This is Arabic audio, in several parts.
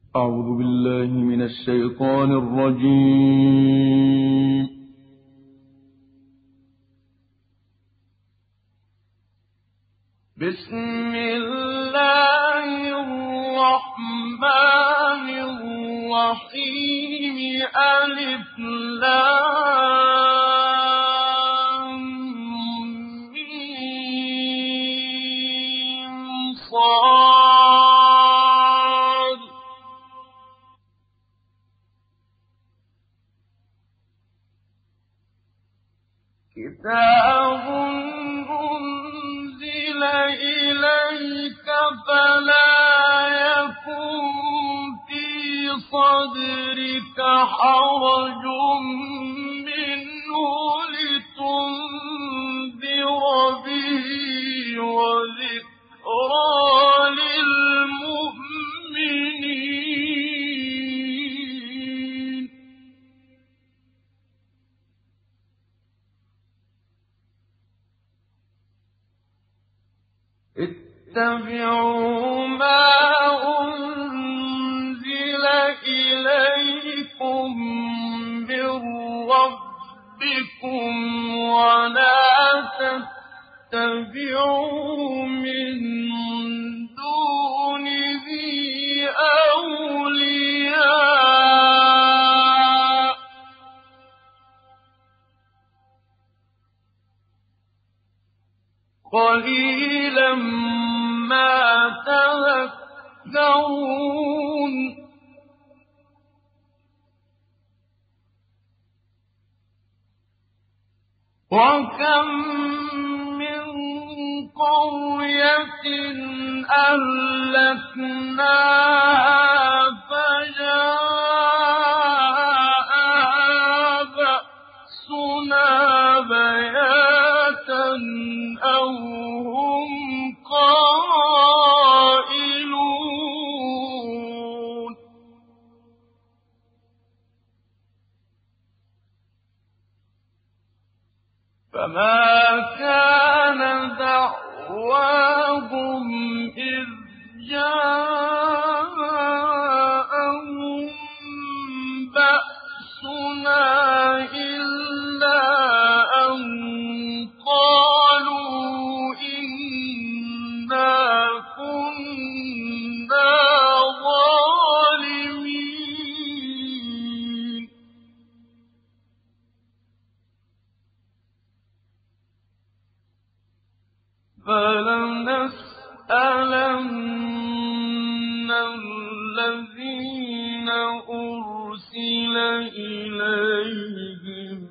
أعوذ بالله من الشيطان الرجيم. بسم الله الرحمن الرحيم. ألف لام ميم صاد. كتاب أنزل إليك فلا يكن في صدرك حرج منه لتنذر به وذكرى للمؤمنين. اتبعوا ما أنزل إليكم من ربكم ولا تتبعوا من دونه أولياء قليلا ما تذكرون. وكم من قرية أهلكناها فجاءها بأسنا بياتا أو هم قائلون. فما كان دعواهم إذ جاءهم بأسنا إلا أن قالوا إنا كنا ظالمين. فلنسألن الذين أرسل إليهم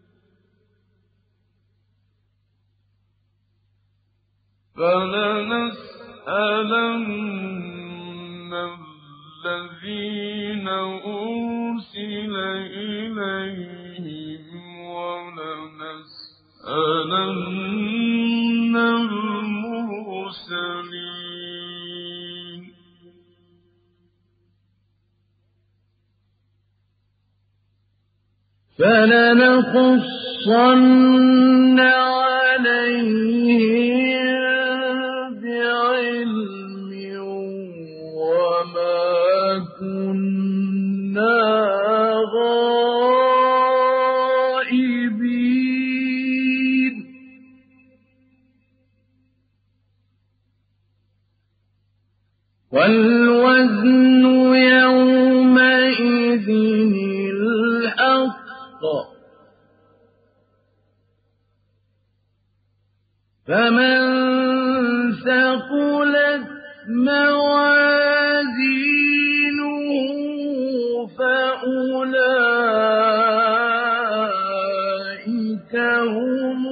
ولنسألن المرسلين. فلنقصن عليهم بعلم وما كنا غائبين. والوزن يومئذ الحق. فمن ثقلت موازينه فأولئك هم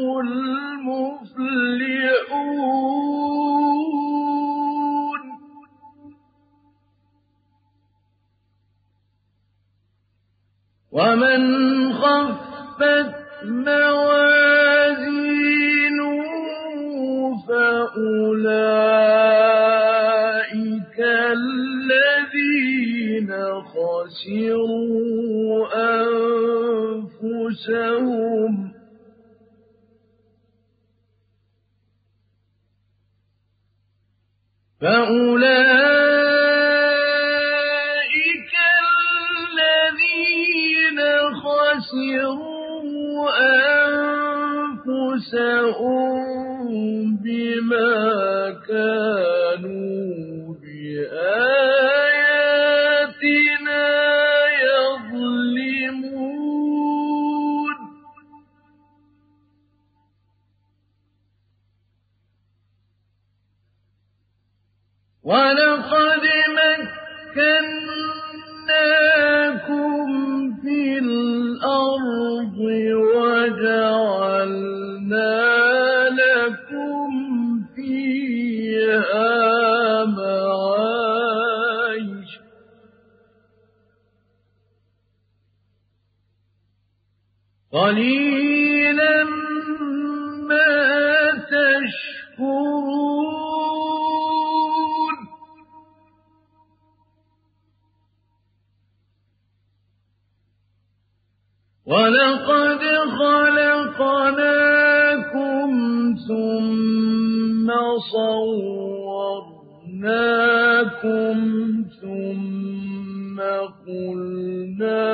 المفلحون. ومن خفت موازينه فأولئك الذين خسروا أنفسهم فأولئك خَسِرُوا أَنفُسَهُم بِمَا كَانُوا بِآيَاتِنَا يَظْلِمُونَ وَلَقَدْ مَكَّنَّاكُمْ فِي الْأَرْضِ وَجَعَلْنَا لَكُمْ فِيهَا مَعَايِشَ قَلِيلًا مَا تَشْكُرُونَ وَلَقَدْ خَلَقْنَاكُمْ ثُمَّ صَوَّرْنَاكُمْ ثُمَّ قُلْنَا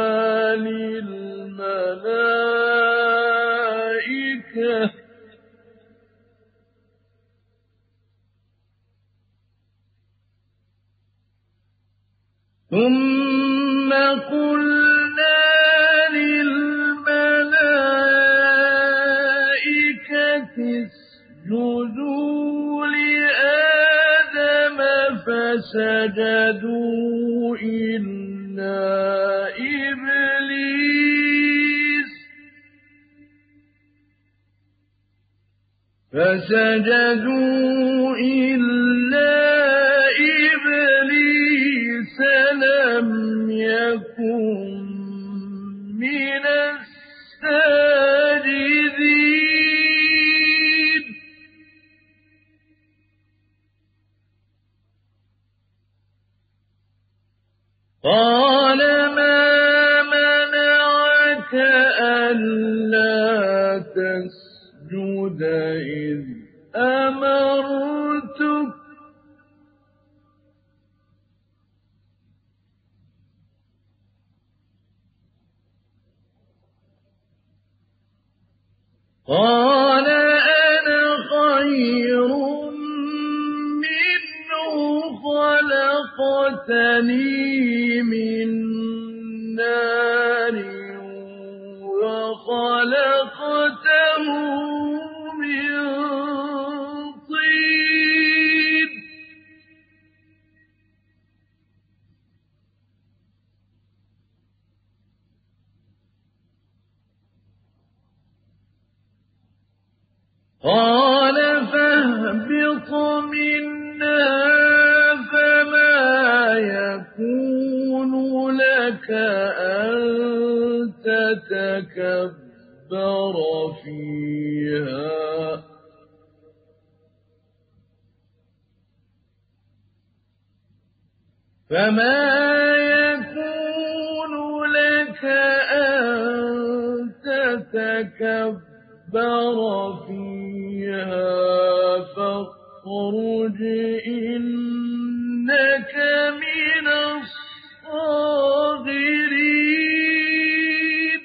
لِلْمَلَائِكَةِ اسْجُدُوا لِآدَمَ فَسَجَدُوا إِلَّا إِبْلِيسَ لَمْ يَكُن مِّنَ السَّاجِدِينَ قَالَ مَا مَنَعَكَ أَلَّا تَسْجُدَ إِذْ أَمَرْتُكَ قَالَ أَنَا خَيْرٌ مِّنْهُ خَلَقْتَنِي مِن نَّارٍ وَخَلَقْتَهُ مِن طِينٍ قَالَ فَاهْبِطْ مِنْهَا فَمَا يَكُونُ لَكَ أَن تَتَكَبَّرَ فِيهَا فاخْرُجْ إِنَّكَ مِنَ الصَّاغِرِينَ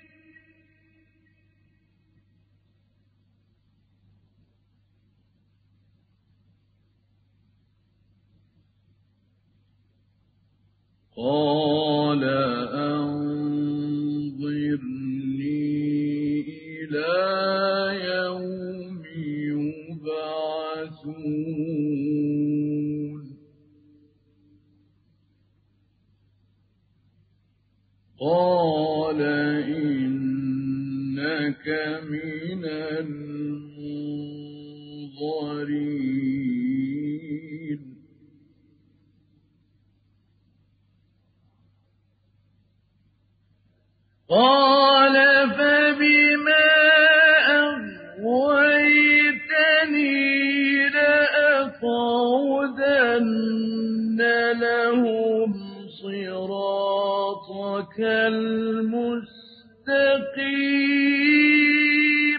قَالَ أَنظِرْنِي إِلَىٰ يَوْمِ يُبْعَثُونَ قَالَ إِنَّكَ مِنَ الْمُنظَرِينَ قَالَ فَبِمَا أَغْوَيْتَنِي لَأَقْعُدَنَّ لَهُمْ صِرَاطَكَ الْمُسْتَقِيمَ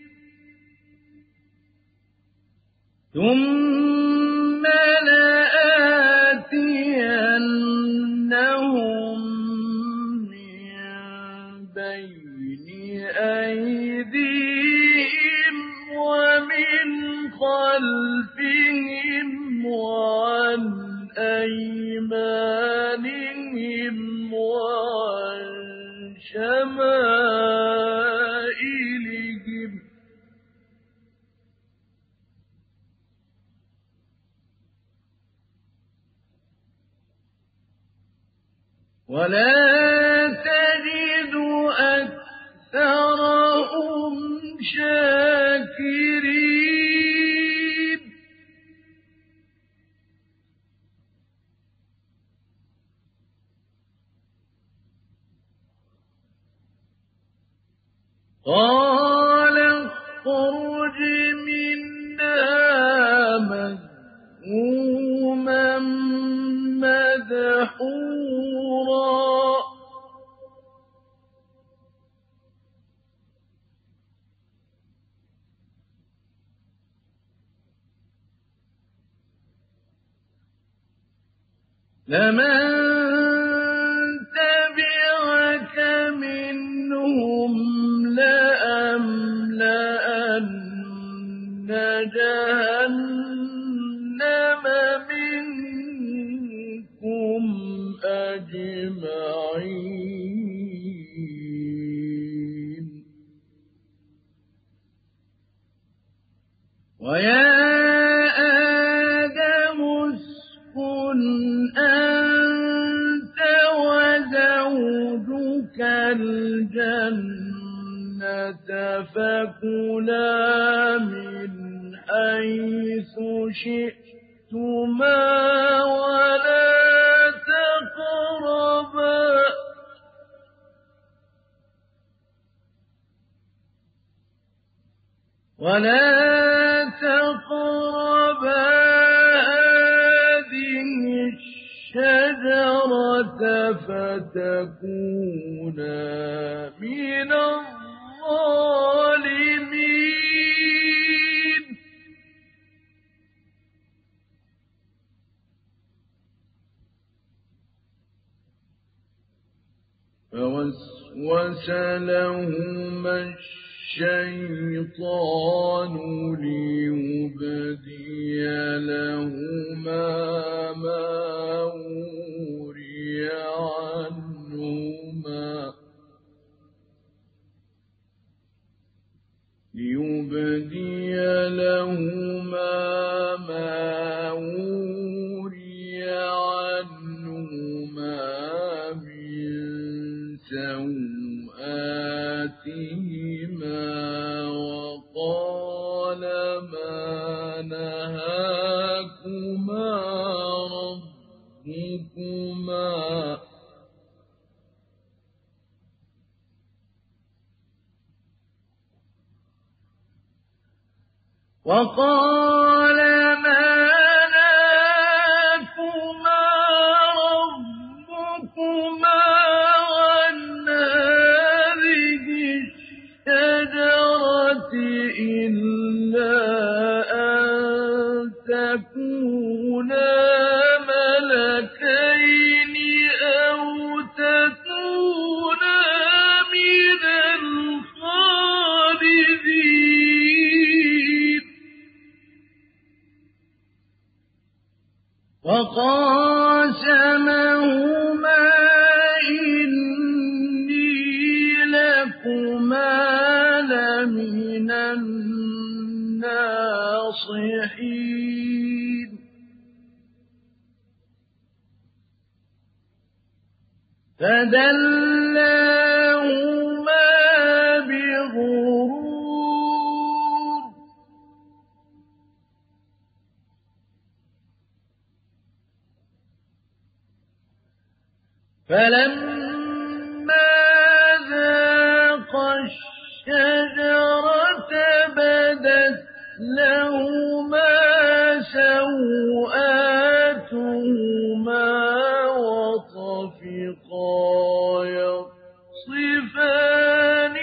ثُمَّ لَآتِيَنَّهُم مِّن بَيْنِ أيمانهم وعن شمائلهم ولا تجد أكثرهم شاكرين قال اخرج منها مذءوما مدحورا لمن تبعك منهم لأملأن جهنم منكم أجمعين ويا آدم اسكن أنت وزوجك الجنة فكلا من حيث شئتما ولا تقربا هذه الشجرة فتكونا من الظالمين فوسوس لهما الشيطان ليبدي لهما ما وري عنهما من سوآتهما وقال ما نهاكما ربكما عن هذه الشجرة إلا أن تكونا ملكين أو تكونا من الخالدين وقاسمهما إني لكما لمن الناصحين فدلاهما بغرور فلما ذاقا الشجرة بدت لهما سوآتهما وطفقا يخصفان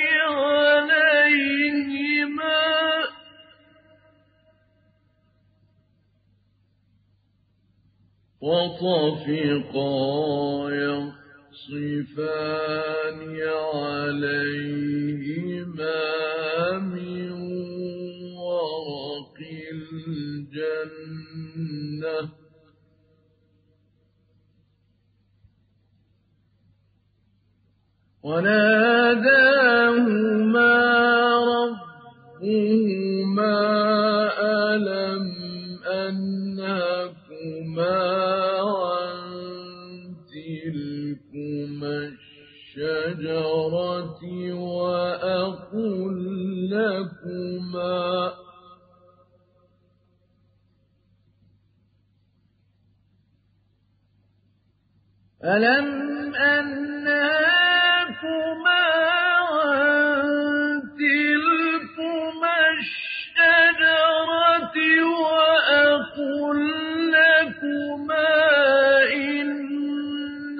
عليهما من ورق الجنة وناداهما ربهما ألم أنهكما عن تلكما الشجرة وأقل لكما ألم أنهاكما عن تلكما الشجرة وأقل لكما إن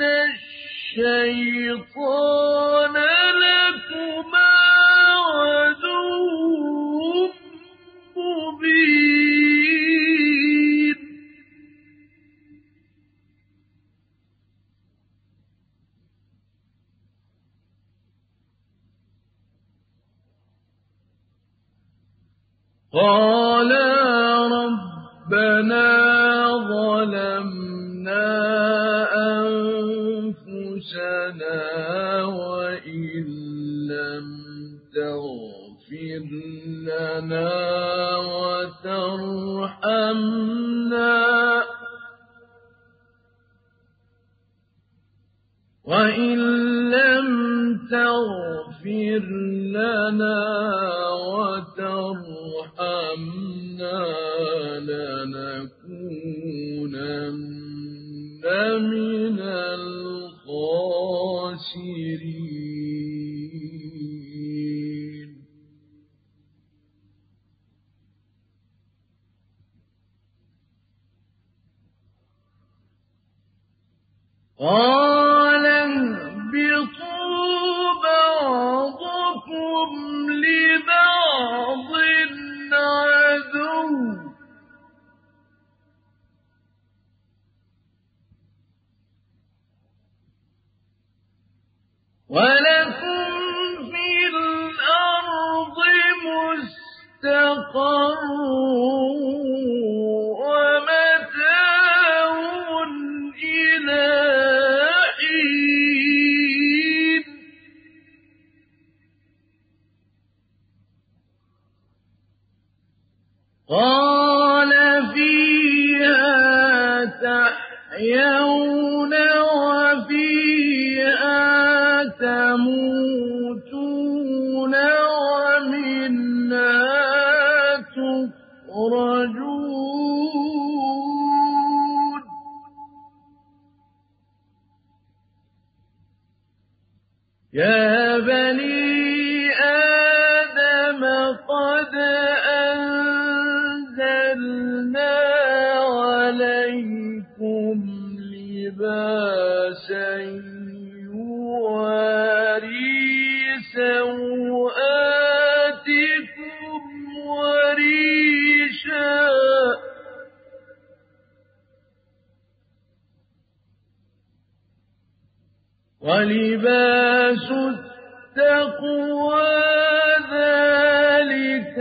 الشيطان لكما عدو مبين قالا ربنا ظلمنا أنفسنا وإن لم تغفر لنا وترحمنا لنكونن من الخاسرين قال اهبطوا بعضكم لبعض عدو ولكم في الأرض مستقر ومتاع إلى حين قال فيها تحيون وفيها تموتون ومنها تخرجون يا بني آدم قد أنزلنا عليكم لباسا يواري سوآتكم وريشا ولباس التقوى ذلك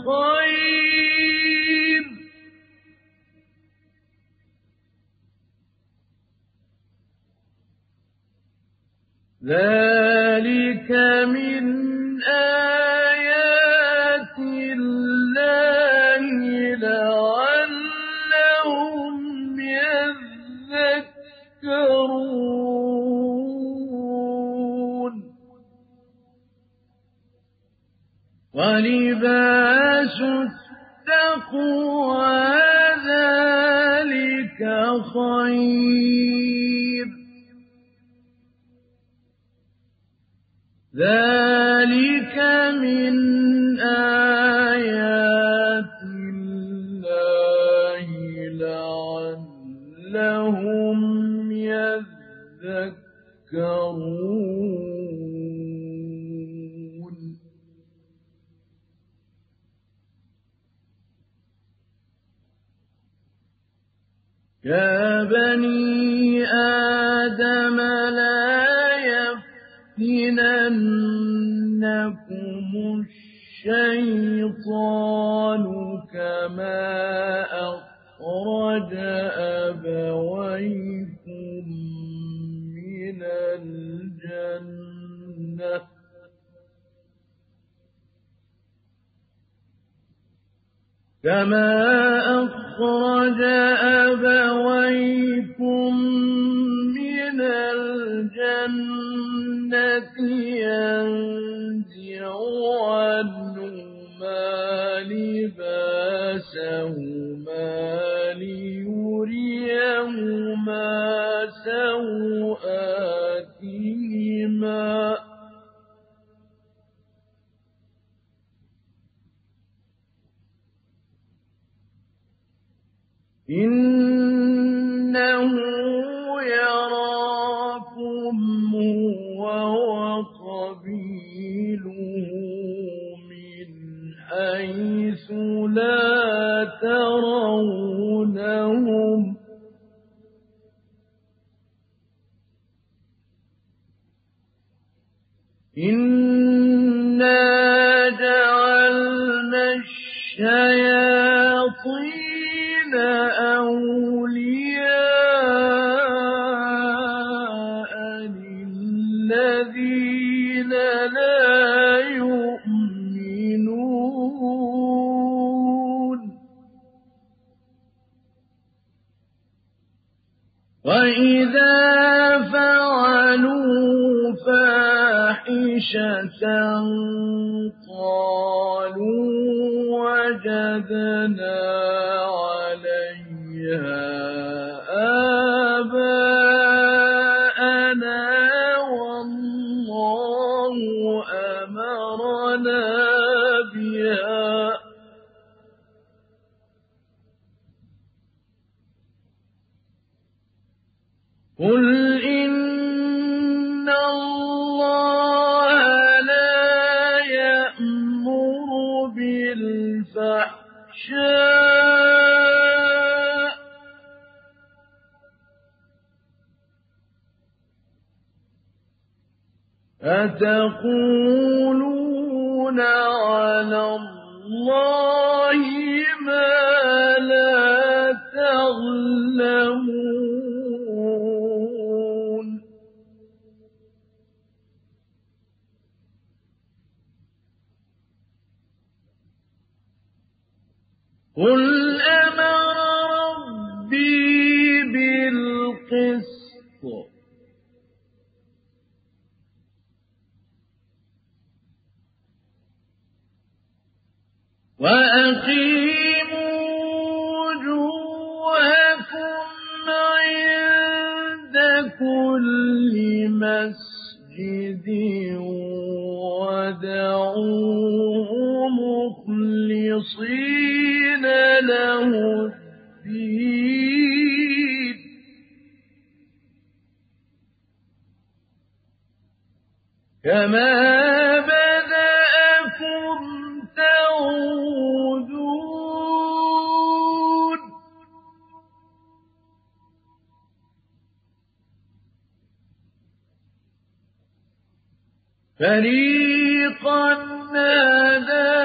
خير ذلك من آيات الله لعلهم يذكرون ولباس التقوى ذلك خير ذلك من آيات الله لعلهم يذكرون يا بني آدم لا يفتننكم الشيطان كما أخرج أبويكم من الجنة كما أخرج أبويكم من الجنة ينزع عنهما لباسهما ليريهما سوآتهما إنه يراكم هو وقبيله من حيث لا ترونهم إنا جعلنا الشياطين أولياء للذين لا يؤمنون وإذا فعلوا فاحشة قالوا وجدنا عليها آباءنا والله أمرنا بها قل إن الله لا يأمر بالفحشاء أتقولون على الله ما لا تعلمون قل أمر ربي بالقسط وأقيموا وجوهكم عند كل مسجد ودعوه مخلصين له الدين كما بدأكم تعودون فريقا هدى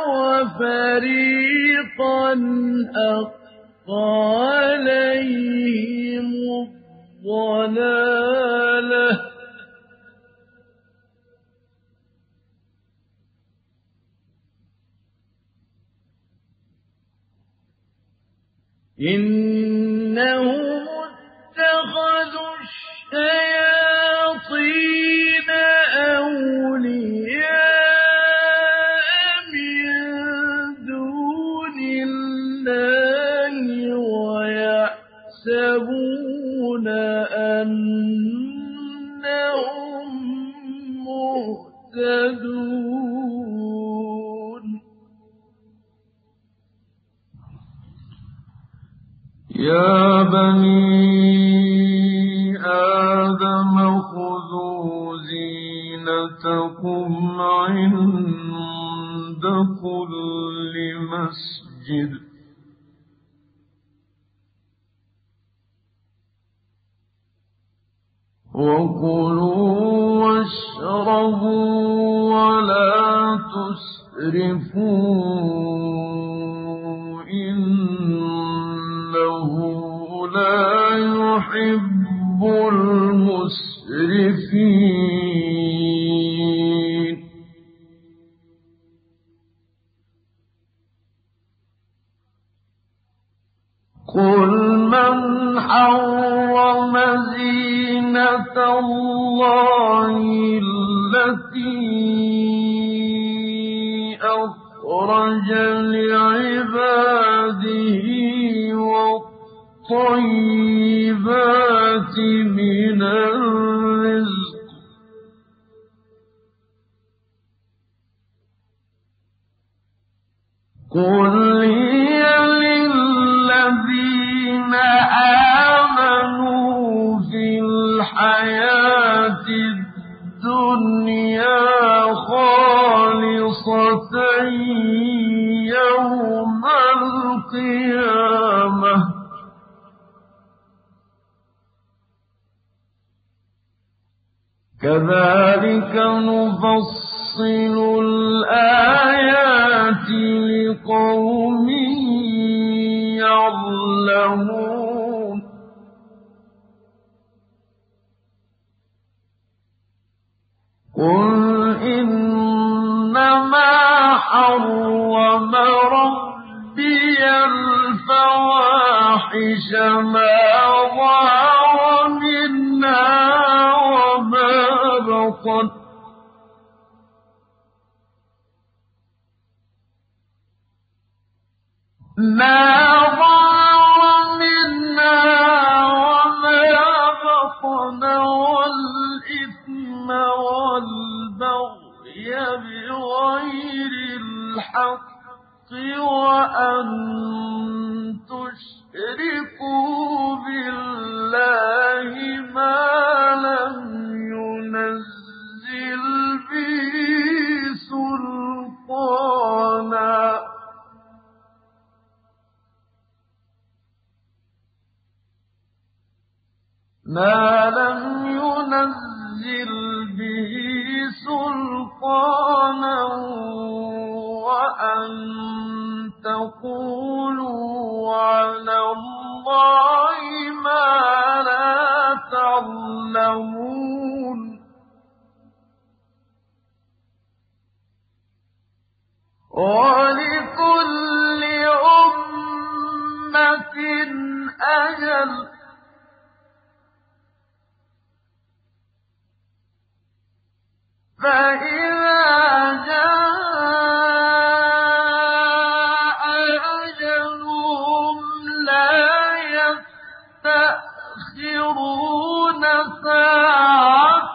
وفريقا حق عليهم الضلالة إنهم اتخذوا الشياطين أولياء من دون الله ويحسبون أنهم مهتدون يا بني آدم خذوا زينتكم عند كل مسجد وكلوا واشربوا ولا تسرفوا إنه لا يحب المسرفين. سُنَّةَ اللَّهِ الَّتِي أَخْرَجَ لِعِبَادِهِ وَالطَّيِّبَاتِ مِنَ الرِّزْقِ ۚ قُلْ هِيَ لِلَّذِينَ آمَنُوا فِي الْحَيَاةِ الدُّنْيَا خَالِصَةً يَوْمَ الْقِيَامَةِ ۗ كَذَٰلِكَ نُفَصِّلُ الْآيَاتِ لِقَوْمٍ يَعْلَمُونَ قُلْ إِنَّمَا حَرَّمَ رَبِّيَ الْفَوَاحِشَ مَا ظَهَرَ مِنْهَا وَمَا بَطَنَ ۖ وَالْإِثْمَ وَالْبَغْيَ بِغَيْرِ الْحَقِّ وَأَن تُشْرِكُوا بِاللَّهِ مَا لَمْ يُنَزِّلْ بِهِ سُلْطَانًا ۚ وَأَن تَقُولُوا عَلَى اللَّهِ مَا لَا تَعْلَمُونَ وَلِكُلِّ أُمَّةٍ أَجَلٌ ۖ فَإِذَا جَاءَ أَجَلُهُمْ لَا يَسْتَأْخِرُونَ سَاعَةً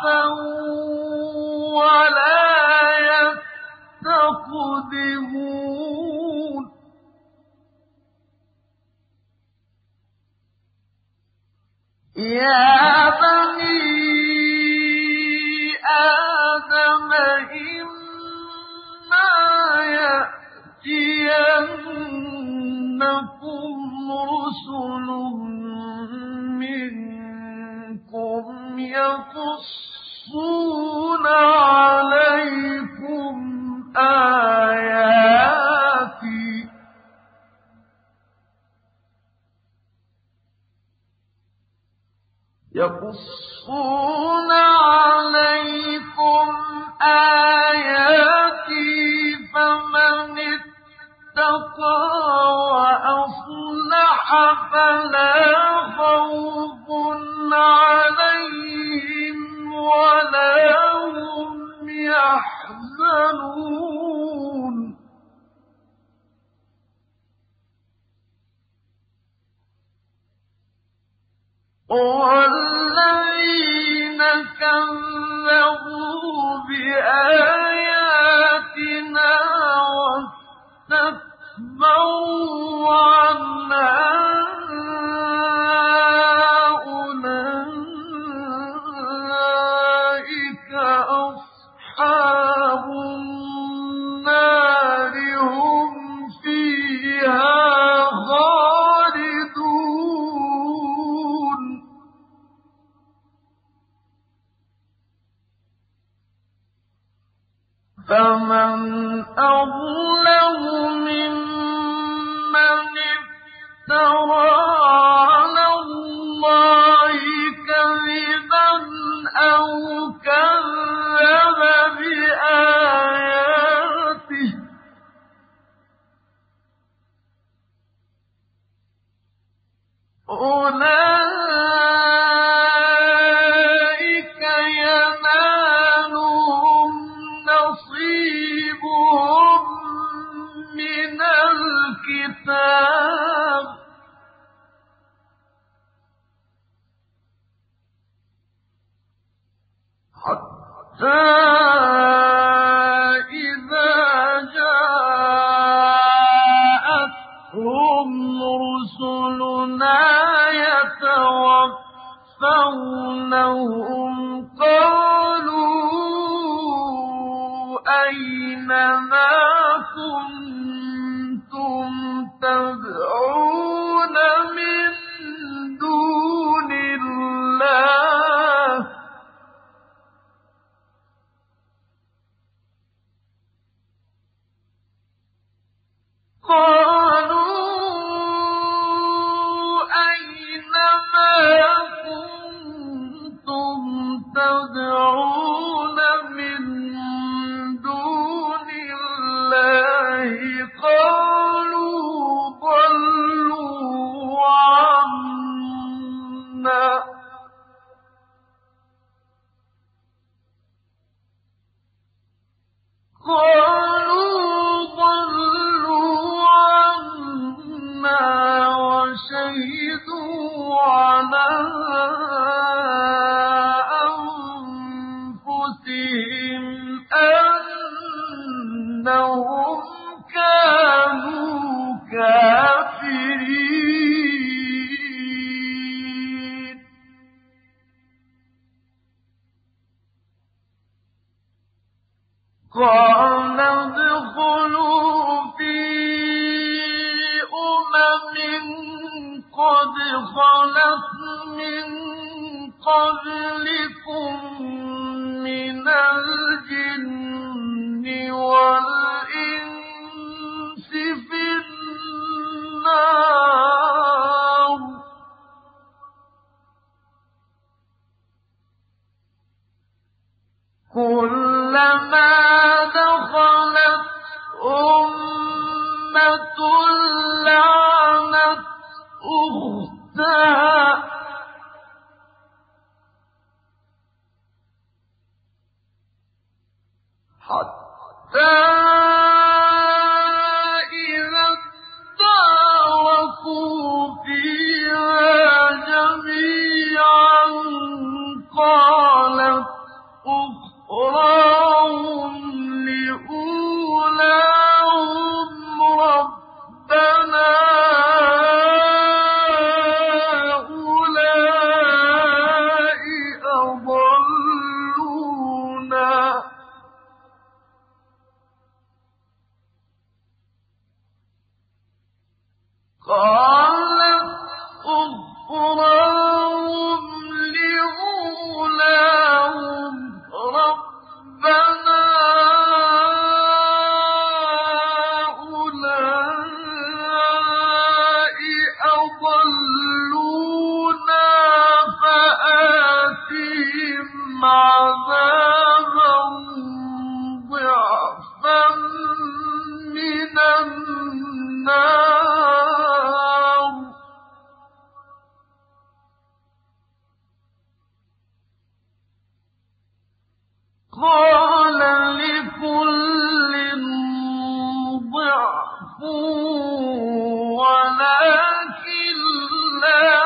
وَلَا يَسْتَقْدِمُونَ يَا بَنِي آدَمَ إِمَّا يَأْتِيَنَّكُمْ رُسُلٌ مِّنكُمْ يَقُصُّونَ عَلَيْكُمْ آيَاتِي فَمَنِ اتَّقَىٰ وَأَصْلَحَ فَلَا خَوْفٌ عَلَيْهِمْ وَلَا هُمْ يَحْزَنُونَ وَالَّذِينَ كَذَّبُوا بِآيَاتِنَا وَاسْتَكْبَرُوا عَنْهَا أُولَٰئِكَ أَصْحَابُ النَّارِ ۖ هُمْ فِيهَا خَالِدُونَ فَمَنْ أَظْلَمُ مِمَّنِ افْتَرَىٰ عَلَى اللَّهِ كَذِبًا أَوْ كَذَّبَ بِآيَاتِهِ ۚ أُولَٰئِكَ حتى إذا جاءتهم رسلنا يتوفونهم قالوا أين ما كنتم تدعون من دون الله قالوا أين ما كنتم تدعون من دون الله قالوا ضلوا عنا وشهدوا على أنفسهم أنهم كانوا كافرين قال ادخلوا في قد خلت من قبلكم من الجن والإنس في النار كلما دخلت أمة لعنت أختها حتى إذا اداركوا فيها جميعا قالت أخراهم لأولاهم ربنا قالت أخراهم لأولاهم ربنا أولئك أضلونا فآتهم عذابا ضعفا من النار قال لكل ضعف ولكن لا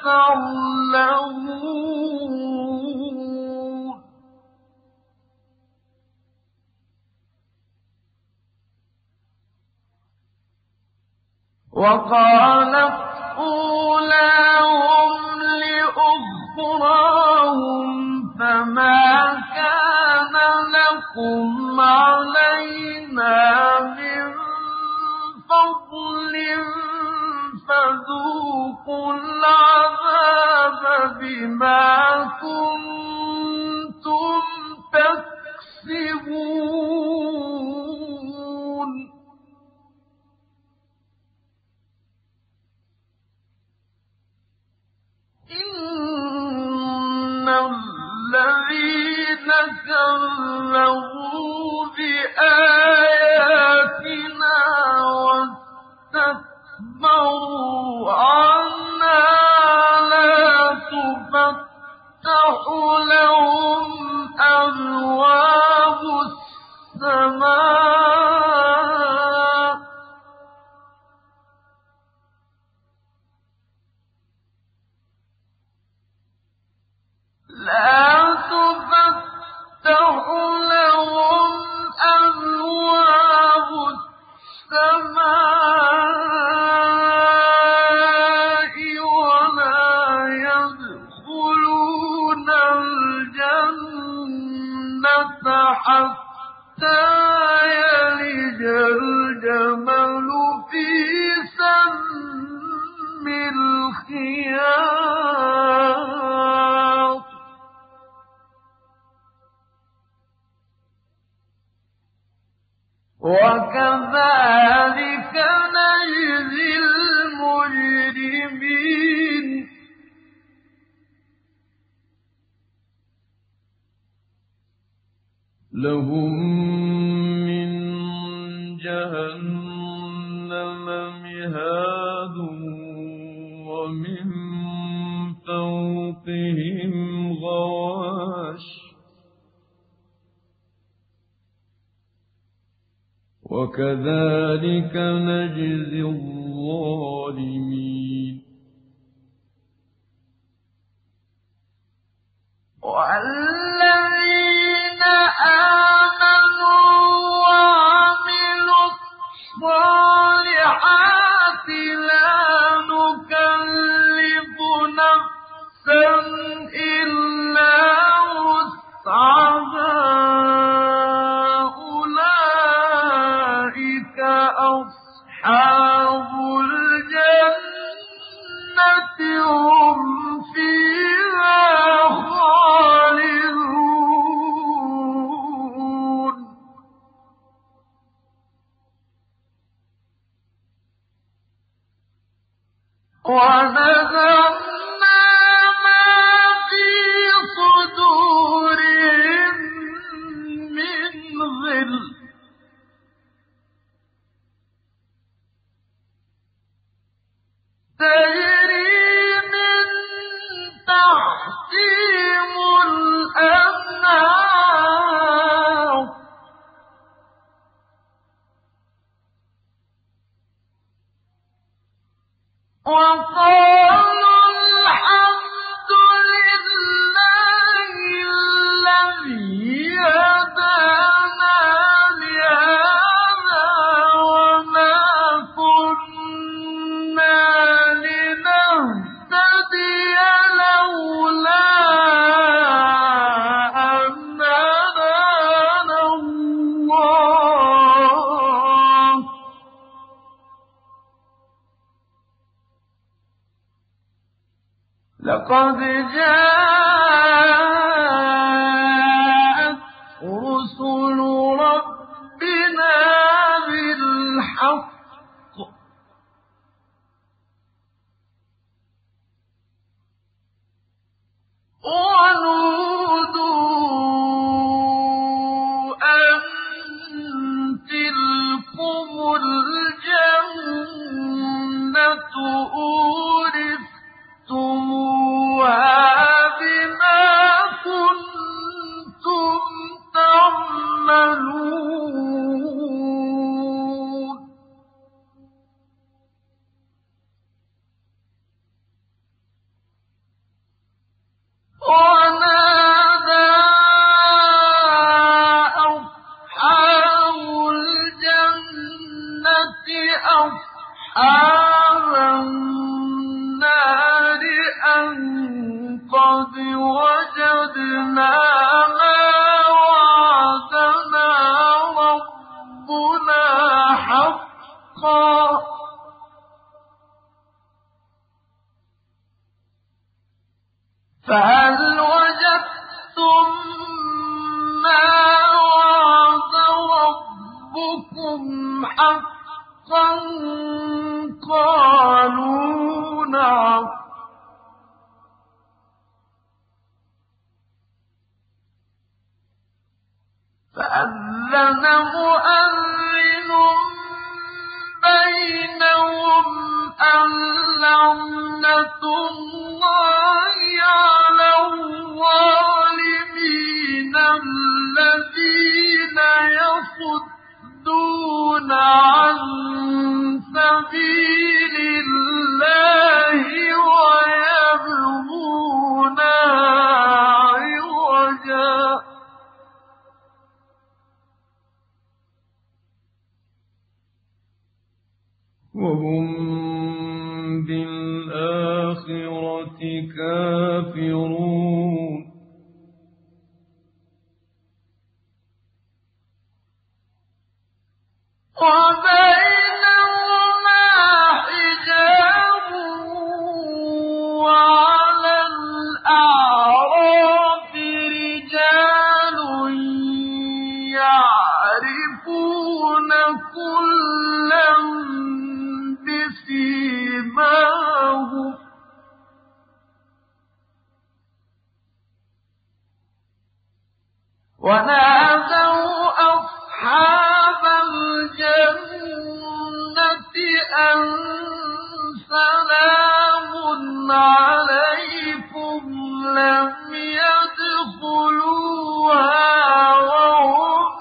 تعلمون وقالت أولاهم لأخراهم فما كان لكم علينا من فضل فذوقوا العذاب بما كنتم تكسبون إن الذين كذبوا بآياتنا واستكبروا عنها لا تفتح لهم أبواب السماء لا تفتح حتى يلج الجمل في سم الخياط وكذلك نجزي المجرمين لهم من جهنم مهاد ومن فوقهم غواش وكذلك نجزي الظالمين والذين آمنوا وعملوا الصالحات لا نكلف نفسا إلا وسعها أولئك أصحاب الجنة هم فيها خالدون ونزعنا ما في صدورهم من غل تجري من تحتهم الأنهار وقالوا الحمد لله الذي هدانا لهذا وما كنا لنهتدي لولا أن هدانا الله لقد جاءت رسل ربنا بالحق ونودوا أن تلكم الجنة أورثتموها بما كنتم تعملون ونادى أصحاب الجنة أصحاب النار أن قد وجدنا ما وعدنا ربنا حقا فهل وجدتم ما وعد ربكم حقا قالوا نعم فأذن مؤذن بينهم أن لعنة الله على الظالمين الذين يصدون عن سبيل الله ويبغونها عوجا وهم بالآخرة كافرون وبينهما حجاب وعلى الأعراف رجال يعرفون كلا بسيماهم ونادوا أصحاب الجنة أن سلام عليكم لم يدخلوها وهم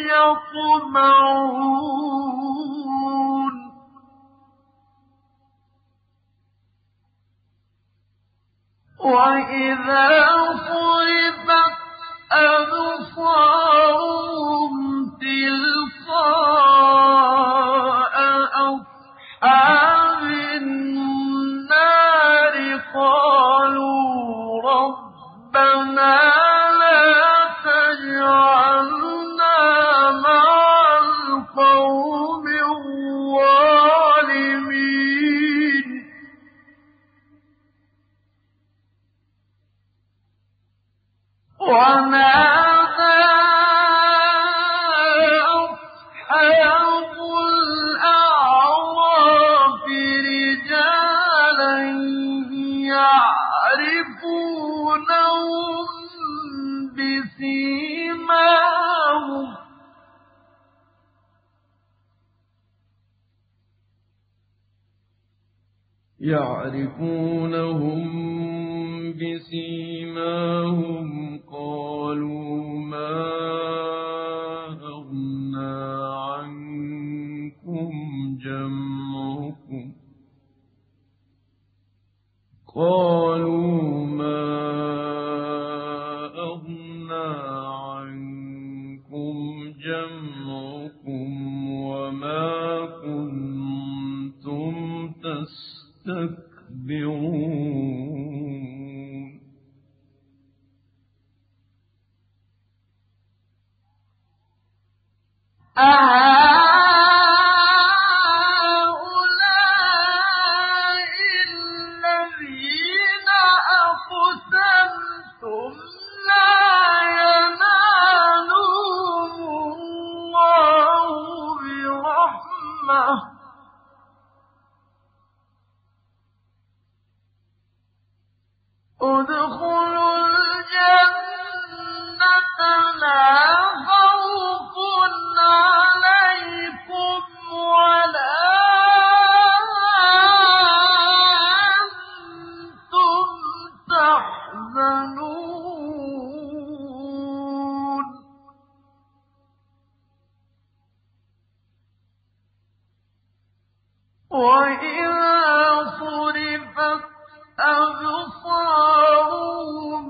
يطمعون وإذا صرفت أبصارهم تلقاء أصحاب النار قالوا ربنا لا تجعلنا مع القوم الظالمين ونادى أصحاب الأعراف رجالا يعرفونهم بسيماهم قالوا ما أغنى عنكم جمعكم وما كنتم تستكبرون أهؤلاء الذين أقسمتم لا ينالهم الله برحمة ادخلوا الجنة لا خوف عليكم ولا أنتم تحزنون وإذا صرفت أبصارهم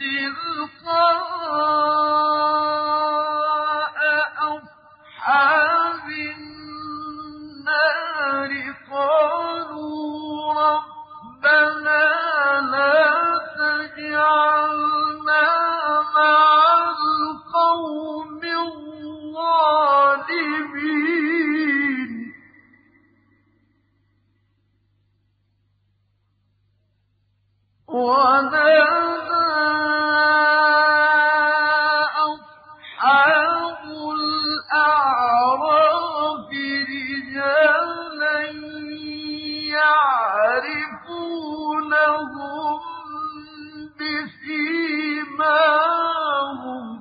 تلقاء أصحاب النار قالوا ربنا لا تجعلنا مع القوم الظالمين ونادى أصحاب الأعراف رجالا يعرفونهم بسيماهم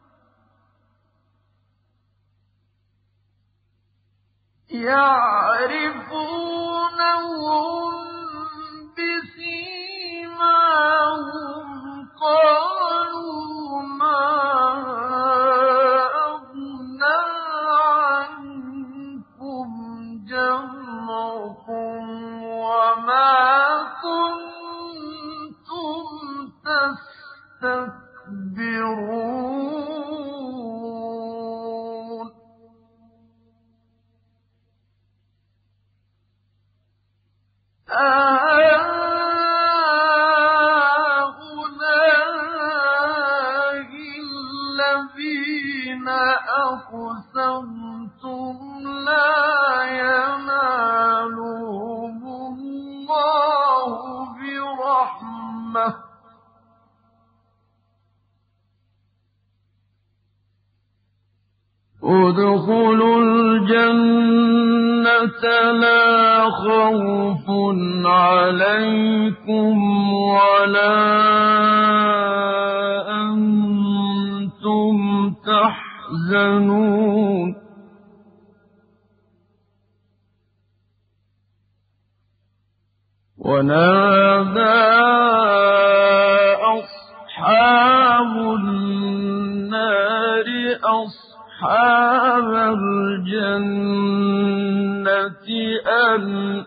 قالوا ما أغنى عنكم جمعكم وما كنتم تستكبرون هؤلاء الذين أقسمتم لا ينالهم الله برحمة ادخلوا الجنة لا خوف عليكم ولا أنتم تحزنون ونادى أصحاب النار أصحاب الجنة أن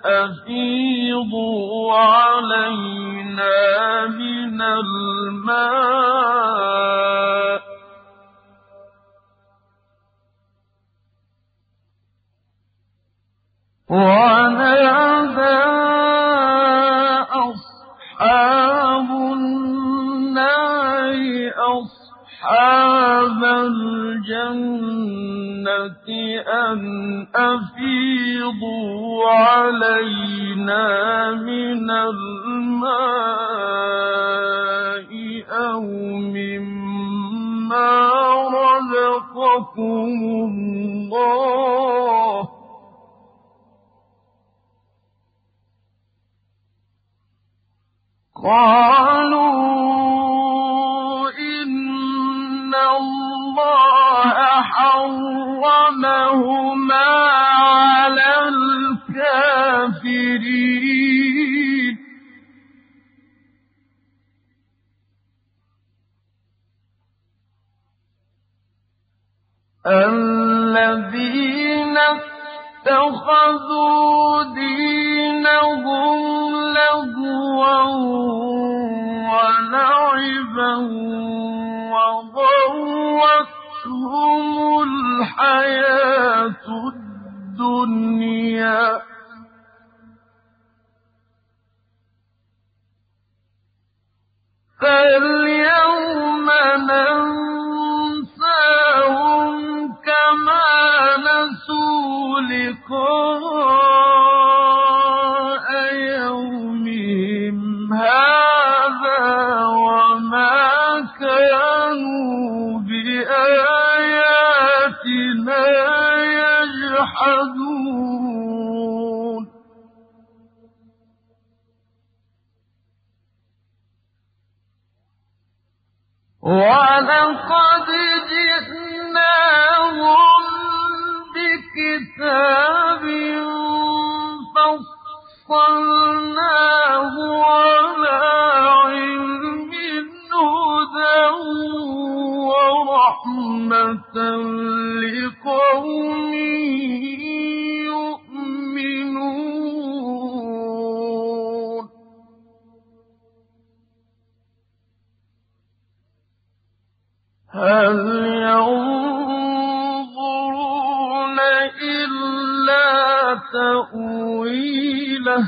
أفيضوا علينا من الماء ونادى أصحاب النار أصحاب الجنة أن أفيضوا علينا من الماء أو مما رزقكم الله قالوا إن الله حرمهما على الكافرين الذين اتخذوا دينهم لهوا ولعبا وغرتهم الحياة الدنيا فاليوم ننساهم كما نسوا لقاء يومهم هذا وما كانوا بآياتنا يجحدون ولقد جئناهم بكتاب فصلناه على علم هدى ورحمة لقوم يؤمنون هل ينظرون إلا تأويله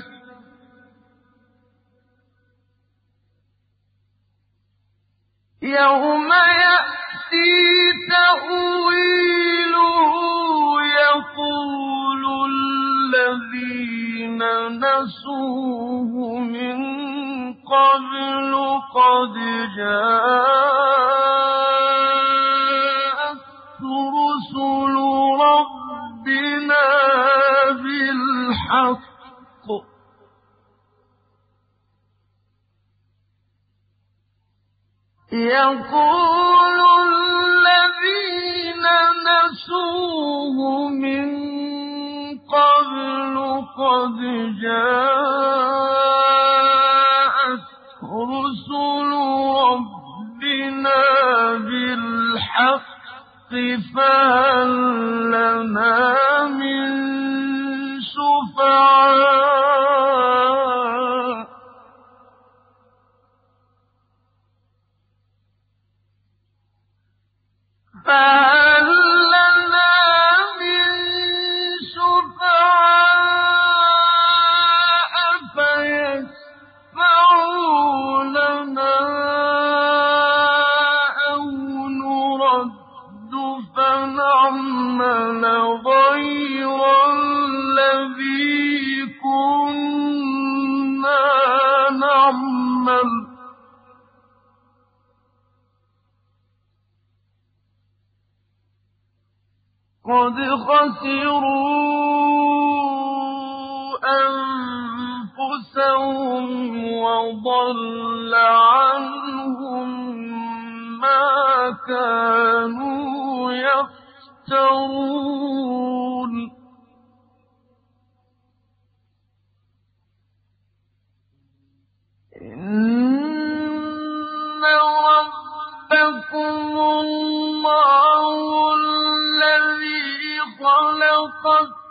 يوم يأتي تأويله يقول الذين نسوه من قبل قد جاءت رسل ربنا بالحق يقول الذين نسوه من قبل قد جاءت رسل ربنا بالحق فهل لنا من شفعاء فهل لنا من شفعاء فيشفعوا لنا أو نرد فنعمل غير الذي كنا نعمل قد خسروا أنفسهم وضل عنهم ما كانوا يفترون إن ربكم الله الذي خلق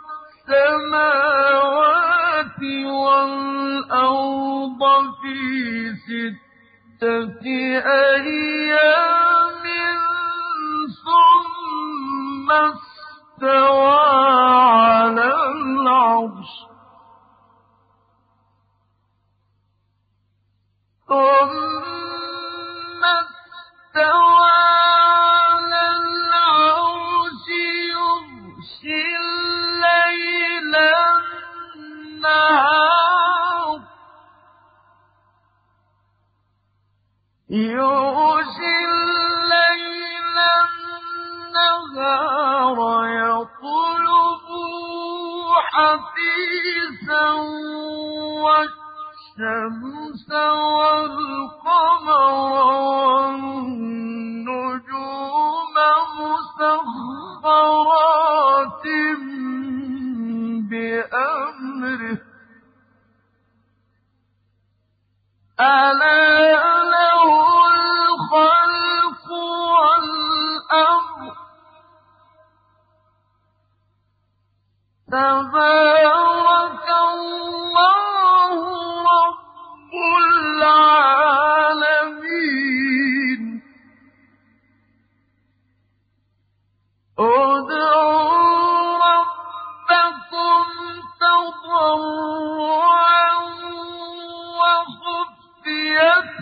السماوات والأرض في 6 أيام ثم استوى على العرش يغشي الليل النهار يطلبه حثيثا والشمس والقمر والنجوم مسخرات بأمره ألا له الخلق والأمر تبارك الله رب العالمين ادعوا ربكم تضرعا وخفية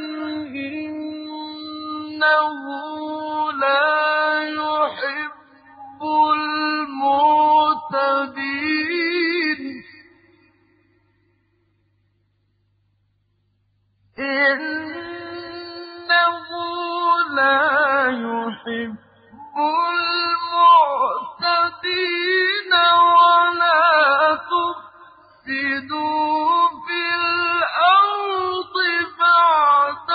إنه لا يحب المعتدين إنه لا يحب المعتدين ولا تفسدوا في الأرض بعد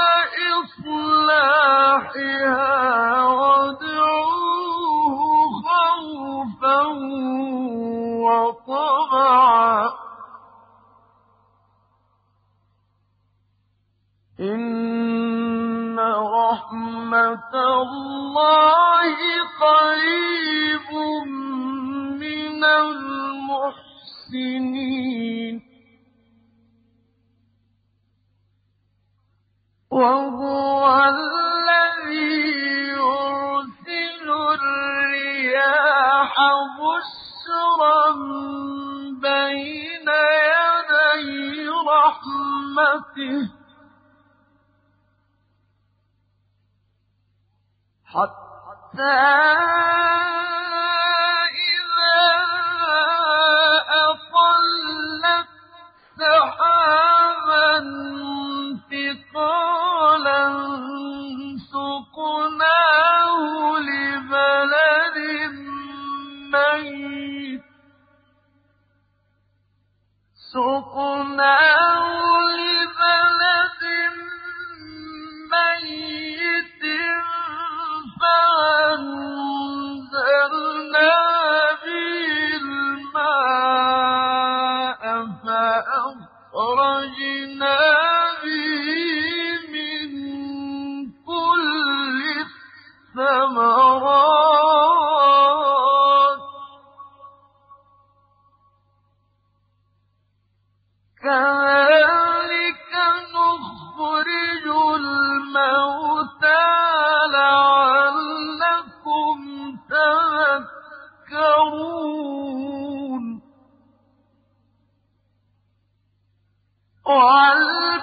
إصلاحها وادعوه خوفا وطمعا إن رحمة الله قريب من المحسنين وهو الذي يرسل الرياح بشرا بين يدي رحمته حتى إذا أقلت سحابا ثقالا سقناه لبلد ميت فأنزلنا به الماء فأخرجنا به من كل الثمرات كذلك نخرج الموتى لعلكم تذكرون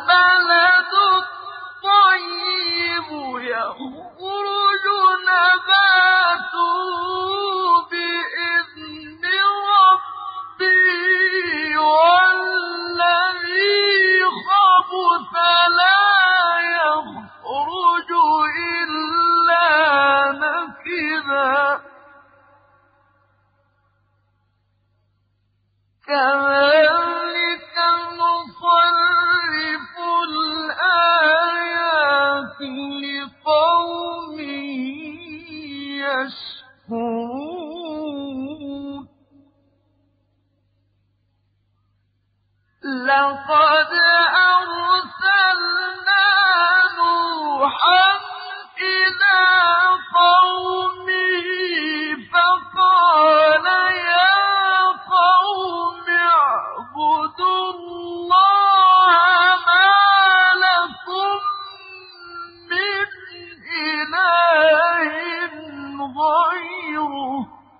والبلد الطيب يخرج نباته كَذَٰلِكَ نُصَرِّفُ الْآيَاتِ لِقَوْمٍ يَشْكُرُونَ لَقَدْ أَرْسَلْنَا نُوحًا إِلَىٰ قَوْمِهِ فَقَالَ يَا قَوْمِ اعْبُدُوا اللَّهَ مَا لَكُم مِّنْ إِلَٰهٍ غَيْرُهُ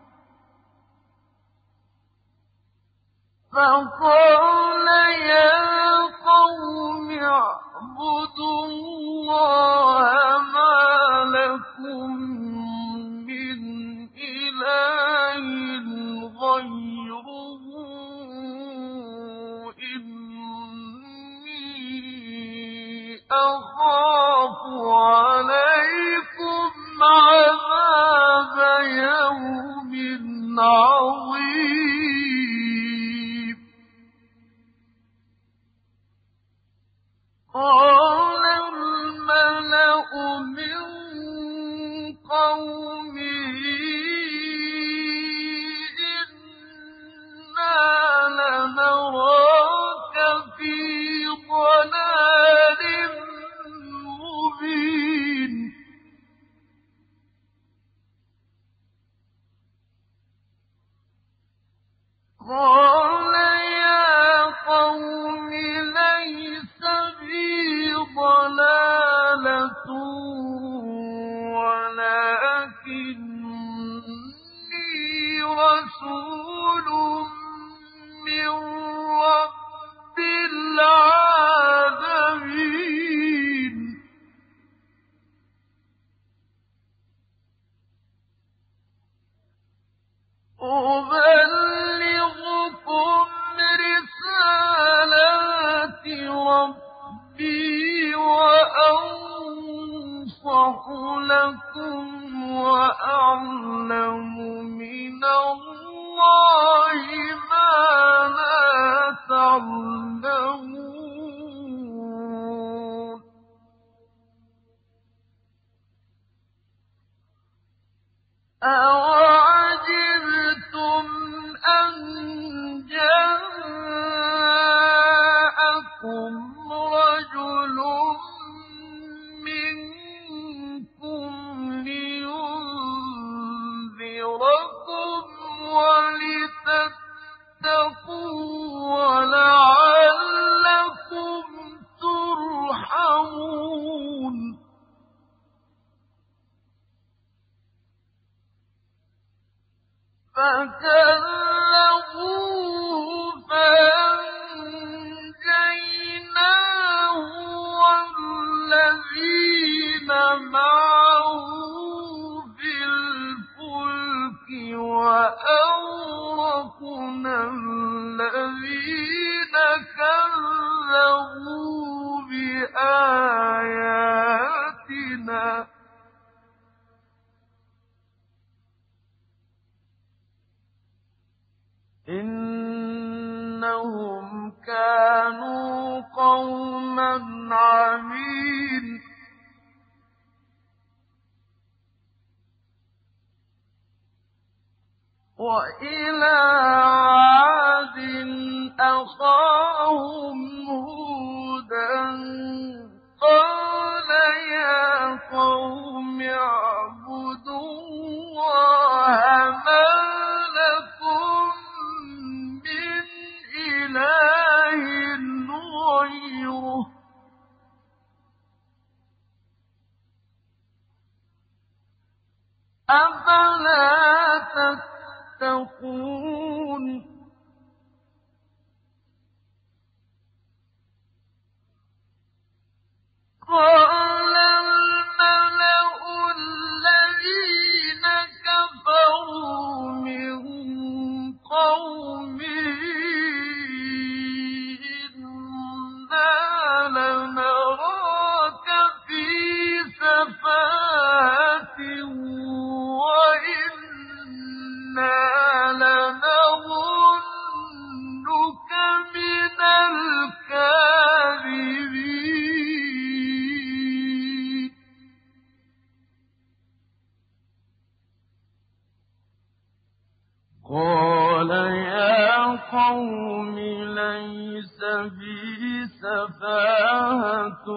إِنِّي أَخَافُ عَلَيْكُمْ عَذَابَ يَوْمٍ عَظِيمٍ قَالَ الْمَلَأُ مِن قَوْمِهِ إِنَّا لَنَرَاكَ فِي ضَلَالٍ مُّبِينٍ قَالَ يَا قَوْمِ لَيْسَ بِي ضَلَالَةٌ وَلَٰكِنِّي رَسُولٌ مِّن رَّبِّ الْعَالَمِينَ أُبَلِّغُكُمْ رِسَالَاتِ رَبِّي وَأَنصَحُ لَكُمْ وَأَعْلَمُ مِنَ اللَّهِ مَا لَا تَعْلَمُونَ أَوَعَجِبْتُمْ أَن جَاءَكُمْ رَجُلٌ مِّنكُمْ لِيُنذِرَكُمْ وَلِتَتَّقُوا وَلَعَلَّكُمْ تُرْحَمُونَ فَكَذَّبُوهُ فَأَنجَيْنَاهُ وَالَّذِينَ مَعَهُ فِي الْفُلْكِ وَأَغْرَقْنَا الَّذِينَ كَذَّبُوا بِآيَاتِنَا إِنَّهُمْ كَانُوا قَوْمًا عَمِينَ وَإِلَىٰ عَادٍ أَخَاهُمْ هُودًا قَالَ يَا قَوْمِ اعْبُدُوا اللَّهَ مَا لَكُم مِّنْ إِلَٰهٍ غَيْرُهُ أَفَلَا تَتَّقُونَ قَالَ الْمَلَأُ الَّذِينَ كَفَرُوا مِن قَوْمِهِ إِنَّا لَنَرَاكَ فِي سَفَاهَةٍ وَإِنَّا لَنَظُنُّكَ قوم ليس بي سفاهة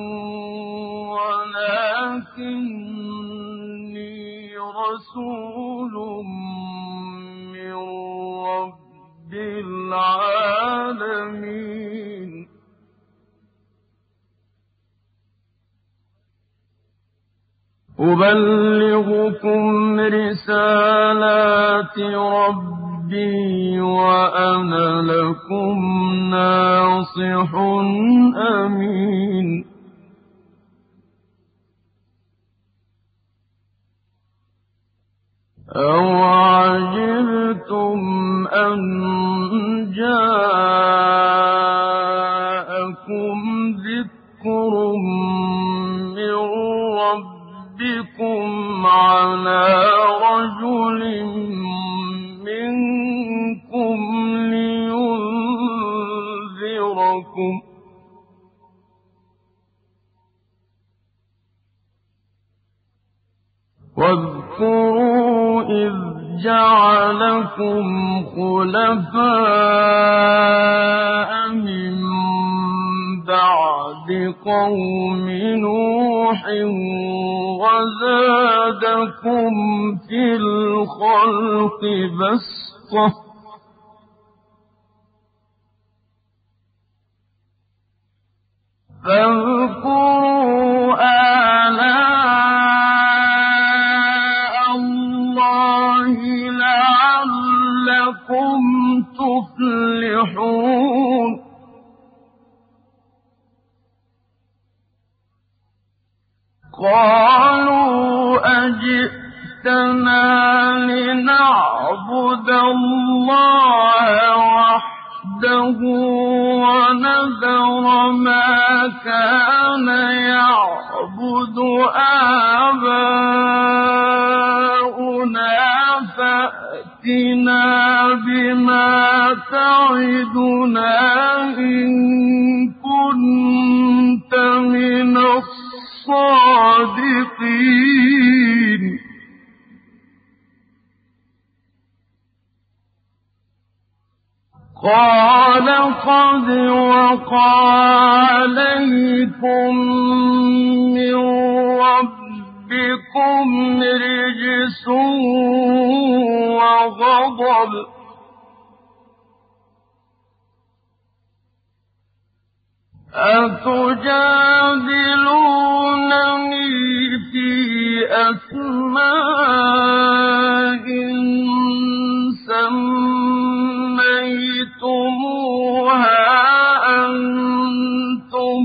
ولكني رسول من رب العالمين أبلغكم رسالات ربي وأنا لكم ناصح أمين أوعجبتم أن جاءكم ذكر من ربكم على رجل منكم لينذركم واذكروا إذ جعلكم خلفاء من بعد قوم نوح وزادكم في الخلق بسطة فاذكروا آلاء الله لعلكم تفلحون قالوا أجئتنا لنعبد الله وحده ونذر ما كان يعبد آباؤنا فأتنا بما تعدنا إن كنت من الصادقين قال قد وقع عليكم من ربكم رجس وغضب أتجادلونني في أسماء سميتموها أنتم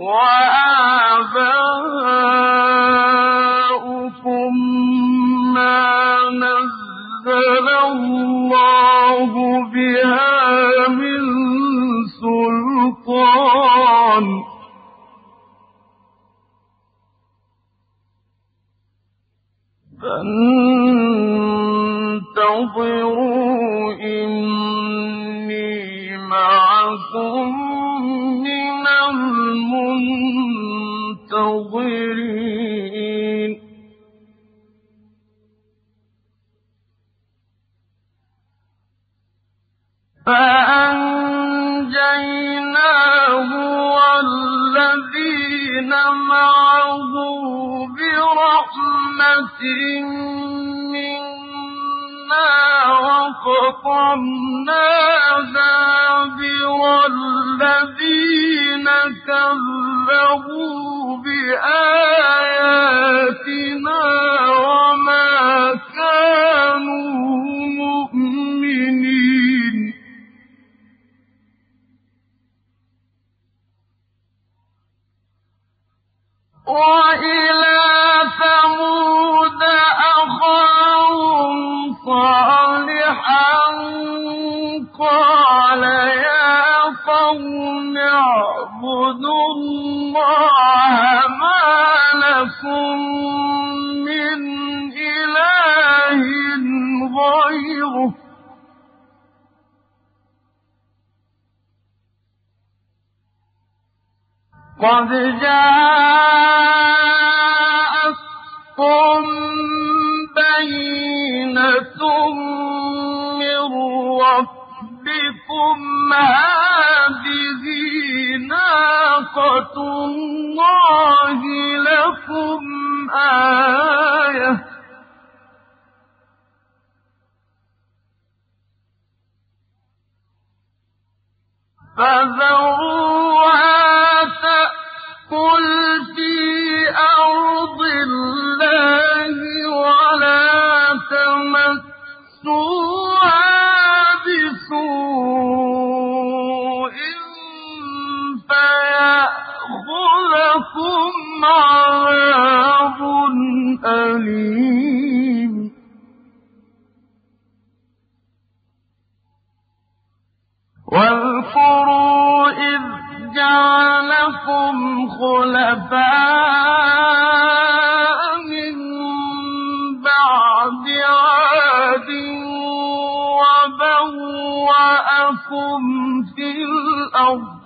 وآباؤكم ما نزل الله بها من سلطان فانتظروا إني معكم من المنتظرين فأنجيناه والذين معه برحمة منا وقطعنا دابر الذين كذبوا بآياتنا وما كانوا مؤمنين وإلى ثمود أخاهم صالحا قال يا قوم اعبدوا الله ما لكم من إله غيره قد جاءتكم بينة من ربكم هذه ناقة الله لكم آية فذروها تأكل في أرض الله ولا تمسوها بسوء فيأخذكم عذاب أليم واذكروا إذ جعلكم خلفاء من بعد عاد وبوأكم في الأرض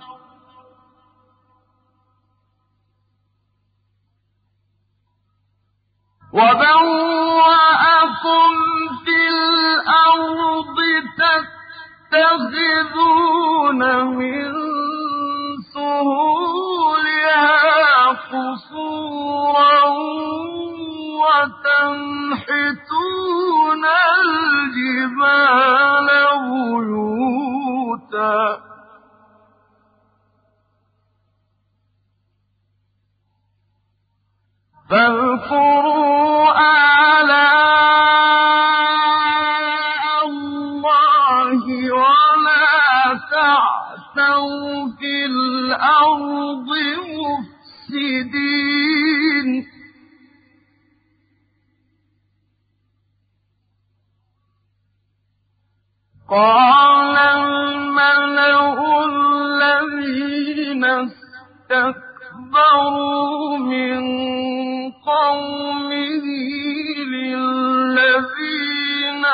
تتخذون من سهولها قصورا وتنحتون الجبال بيوتا فاذكروا آلاء الله ولا تعثوا في الأرض مفسدين قال الملأ الذين استكبروا من قومه للذين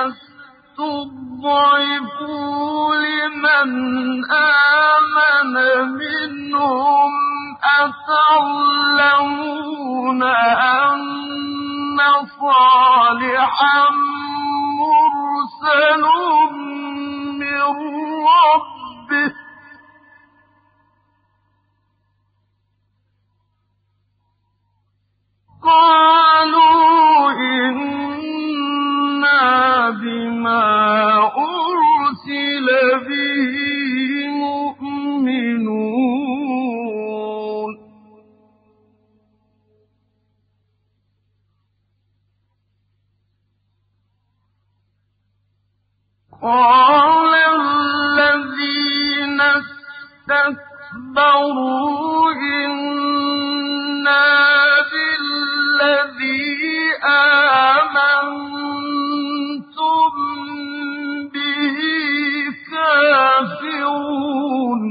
استضعفوا لمن آمن منهم أتعلمون أن صالحا مرسل من ربه قالوا إنا بما أرسل به مؤمنون قال الذين استكبروا إنا بالذي آمنتم به كافرون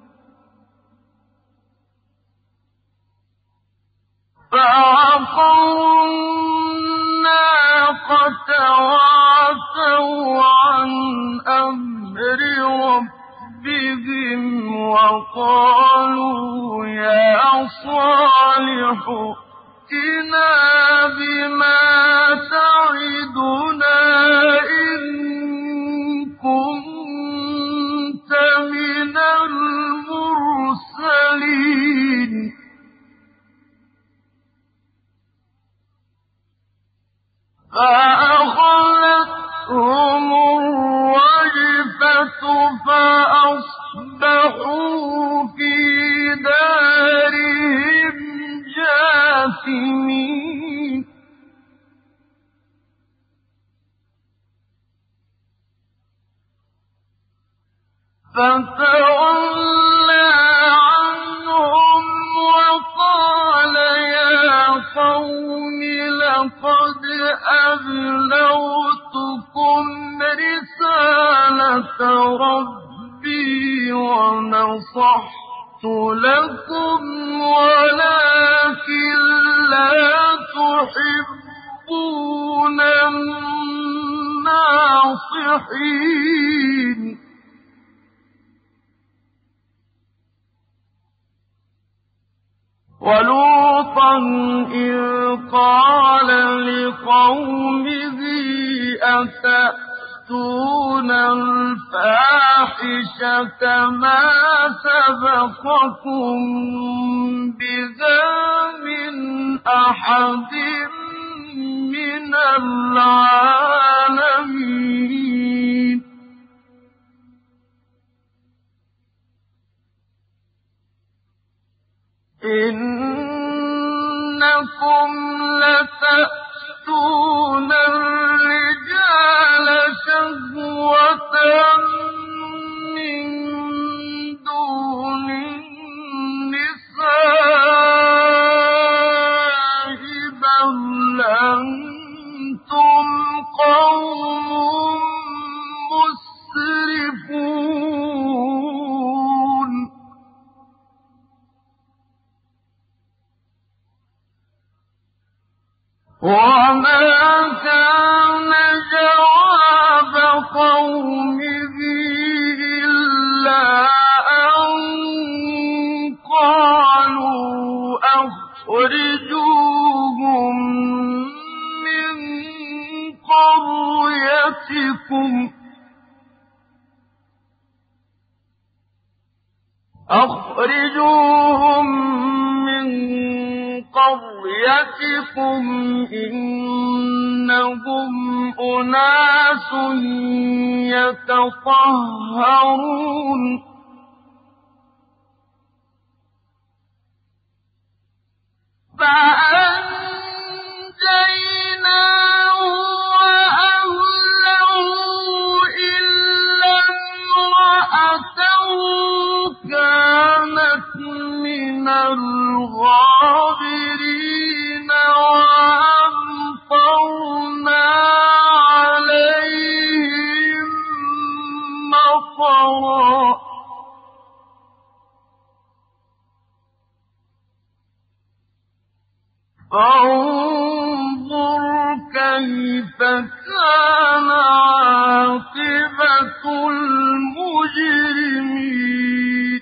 فعقروا الناقة وعتوا عن أمر ربهم وقالوا يا صالح ائتنا بما تعدنا إن كنت من المرسلين فأخذتهم الرجفة فأصبحوا في دارهم جاثمين فتولى عنهم وقال يا قوم لقد أبلغتكم رسالة ربي ونصحت لكم ولكن لا تحبون الناصحين ولوطا إذ قال لقومه أتأتون تأتون الفاحشة ما سبقكم بها من أحد من العالمين إنكم لتأتون الرجال شهوة من دون النساء بل أنتم قوم مسرفون وما كان جواب قومه إلا أن قالوا أخرجوهم من قريتكم إنهم أناس يتطهرون فأنجيناه وأهله إلا امرأته كانت من الغابرين وأمطرنا عليهم مطرا فانظر كيف كان عاقبة المجرمين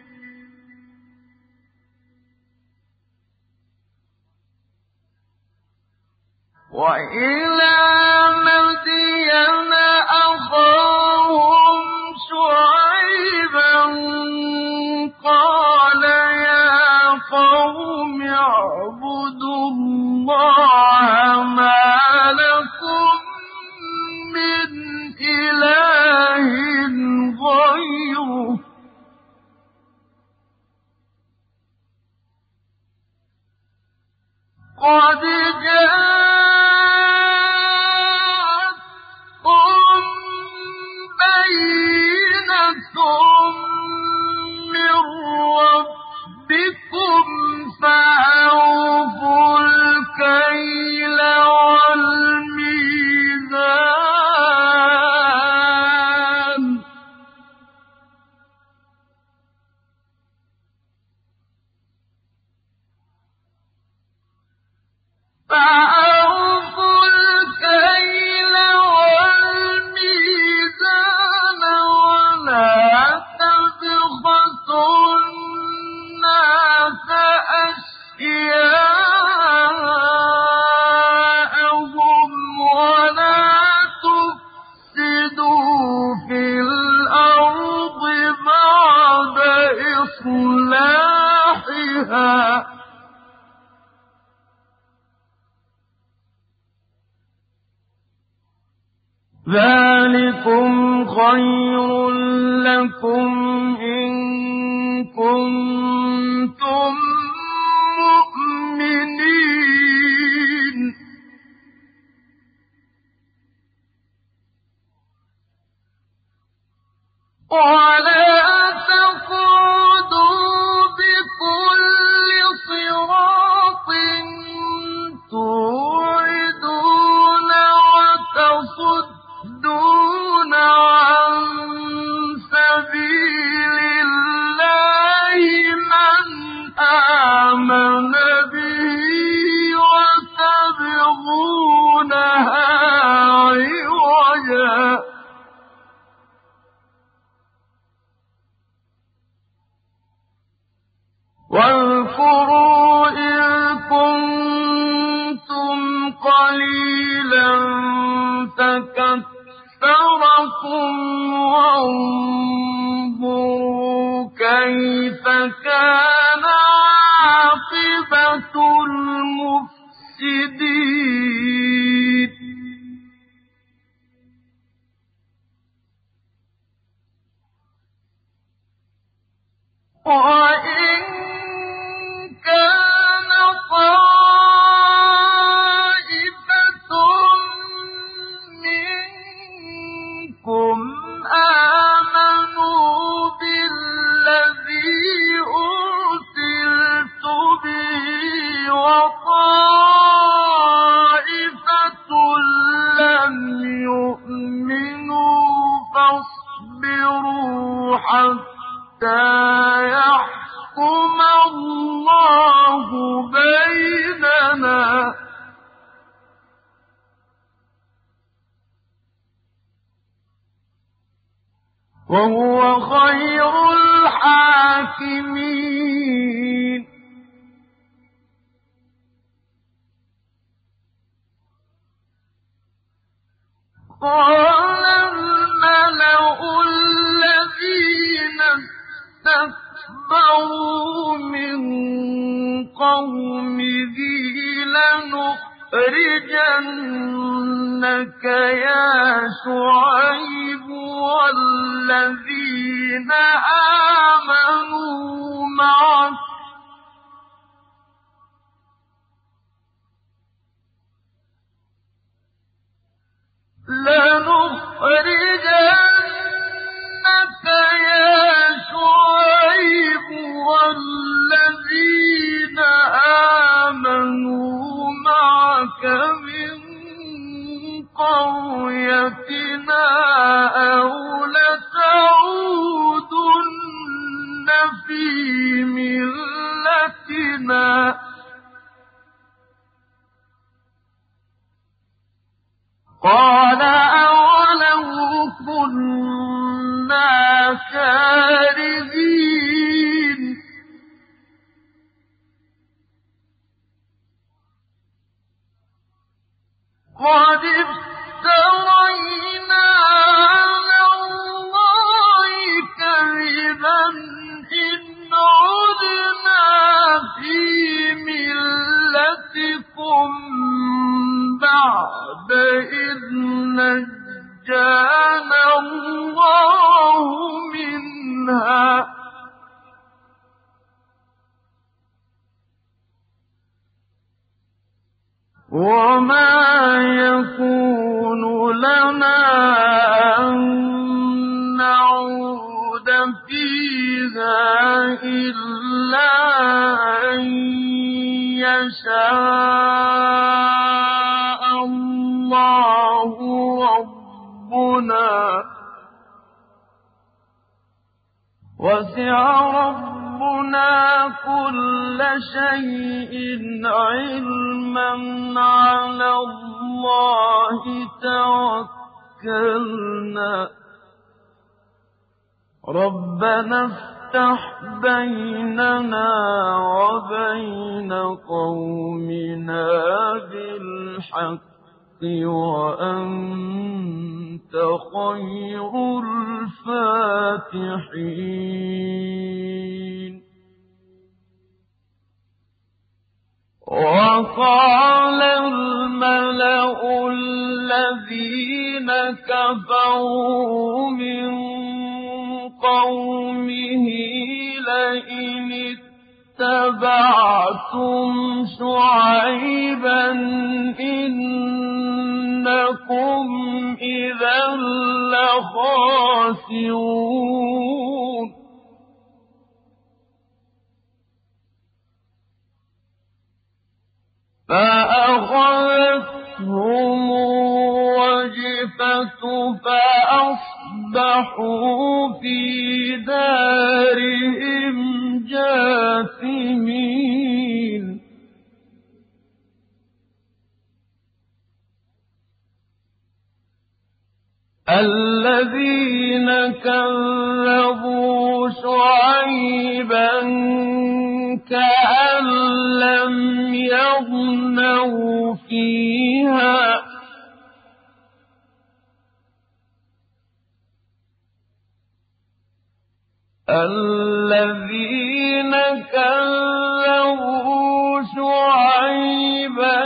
وإلى مدين أخاهم شعيبا قال يا قوم اعبدوا الله ما لكم من إله غيره قد جاءتكم بينة من ربكم فأوفوا الكيل والميزان ولا تبخسوا الناس أشياءهم ولا تفسدوا في الأرض بعد إصلاحها ذلكم خير لكم إن كنتم مؤمنين ولا تقعدوا بكل صراط توعدون وتصدون عن سبيل الله من آمن به وتبغونها عوجا واذكروا إذ كنتم قليلا فكثركم أكثركم وانظروا كيف كان عاقبة المفسدين وإن كان طائفة منكم آمنوا بالذي أرسلت به وطائفة لم يؤمنوا فاصبروا حتى يحكم الله بيننا وهو خير الحاكمين قال الملأ الذين استكبروا من قومه لنخرجنك يا شعيب والذين آمنوا معك من قريتنا أو لتعودن في ملتنا قال أولو كنا كارهين قد افترينا على الله كذبا إن عدنا في ملتكم بعد إذ نجانا الله منها وما يكون لنا أن نعود فيها إلا أن يشاء الله ربنا وسع ربنا كل شيء علما على الله توكلنا ربنا افتح بيننا وبين قومنا بالحق وأنت خير الفاتحين وقال الملأ الذين كفروا من قومه لئن اتبعتم شعيبا إنكم إذا لخاسرون فأخذتهم الرجفة فأصبحوا في دارهم جاثمين الذين كذبوا شعيبا كأن لم يغنوا فيها الذين كذبوا شعيبا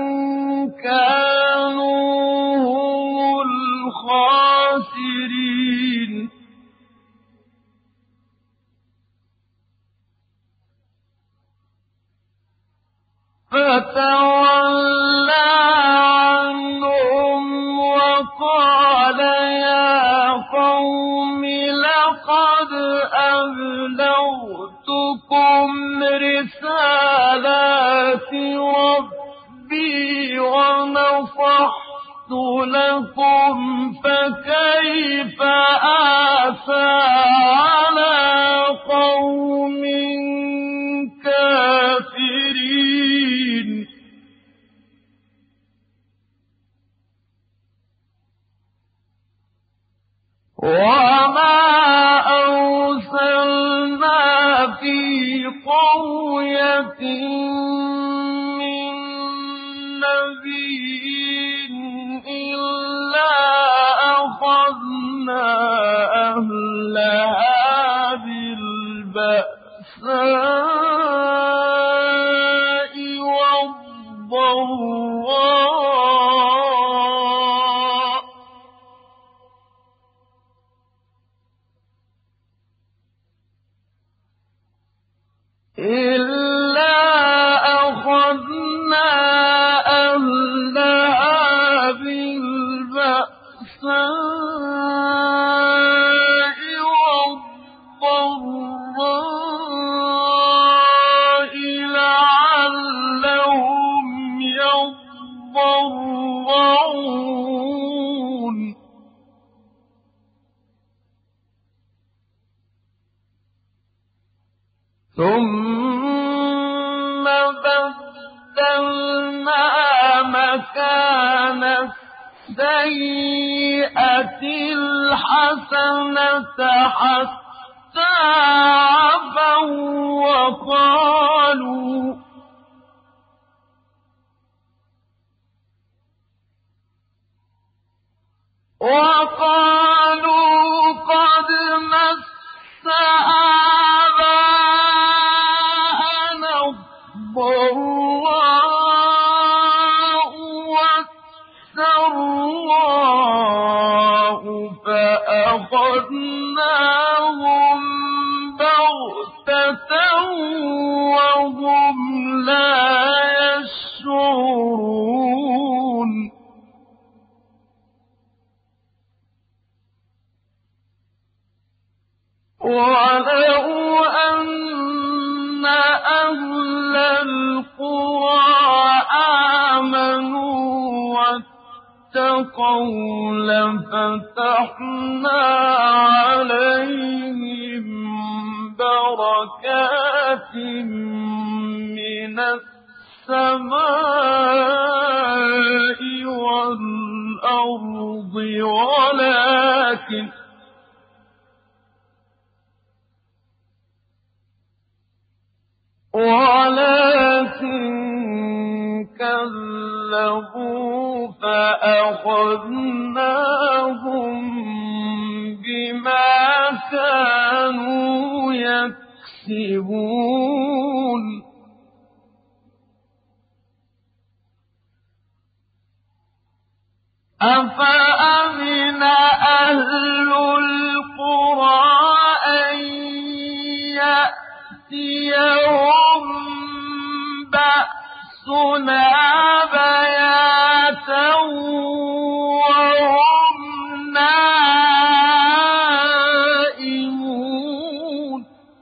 كانوا هم الخاسرين فتولى عنهم وقال يا قوم لقد أبلغتكم رسالات ربي ونصحت لكم فكيف آسى على قوم كافرين وما أرسلنا في قرية من نبي إلا أخذنا أهلها بالبأساء والضراء إلا أخذنا أهلها بالبأساء والضراء لعلهم يضرعون ثم بدلنا مكان السيئة الحسنة حتى عفوا وقالوا قد مس آباءنا الضراء والسراء فأخذناهم بغتة وهم لا يشعرون ولو أن أهل القرى آمنوا واتقوا لفتحنا عليهم بركات من السماء والأرض ولكن كذبوا فأخذناهم بما كانوا يكسبون أفأمن أهل القرى أن يأتيهم بأسنا بياتا وهم نائمون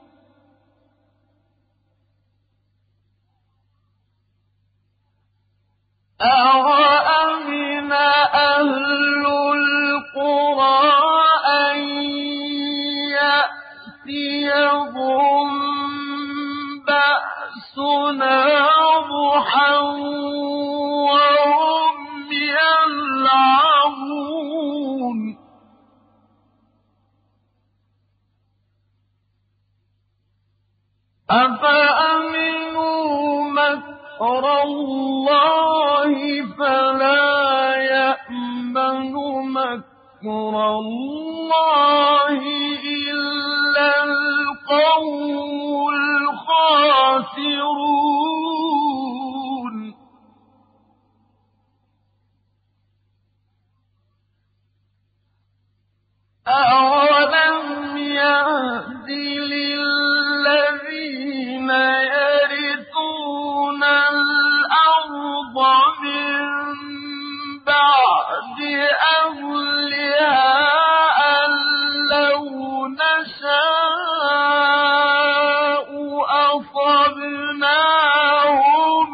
أَوَأَمِنَ أَهْلُ الْقُرَىٰ أَن يَأْتِيَهُم بَأْسُنَا ضُحًى وَهُمْ يَلْعَبُونَ أَفَأَمِنُوا مَكْرَ اللَّهِ فَلَا يَأْمَنُ مَكْرَ مكر الله إلا القوم الخاسرون أَوَلَمْ يَهْدِ لِلَّذِينَ يَرِثُونَ الْأَرْضَ مِن بَعْدِ أَهْلِهَا أَن لَّوْ نَشَاءُ أَصَبْنَاهُم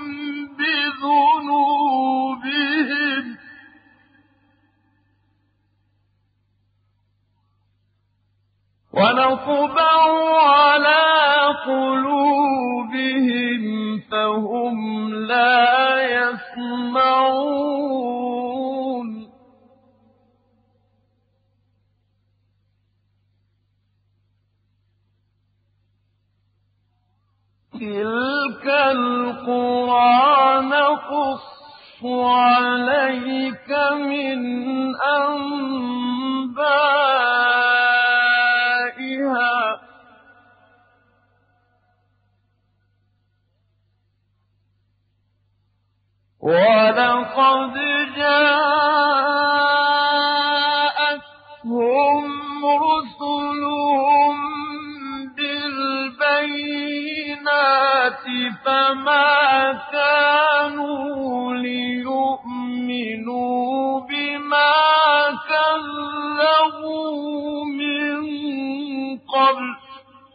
بِذُنُوبِهِمْ وَنَطْبَعُ عَلَىٰ قُلُوبِهِمْ فَهُمْ لَا يَسْمَعُونَ تِلْكَ الْقُرَىٰ نَقُصُّ عَلَيْكَ مِنْ أَنبَائِهَا ۚ وَلَقَدْ جَاءَتْهُمْ رُسُلُهُم بِالْبَيِّنَاتِ فَمَا كَانُوا لِيُؤْمِنُوا بِمَا كَذَّبُوا مِن قَبْلُ ۚ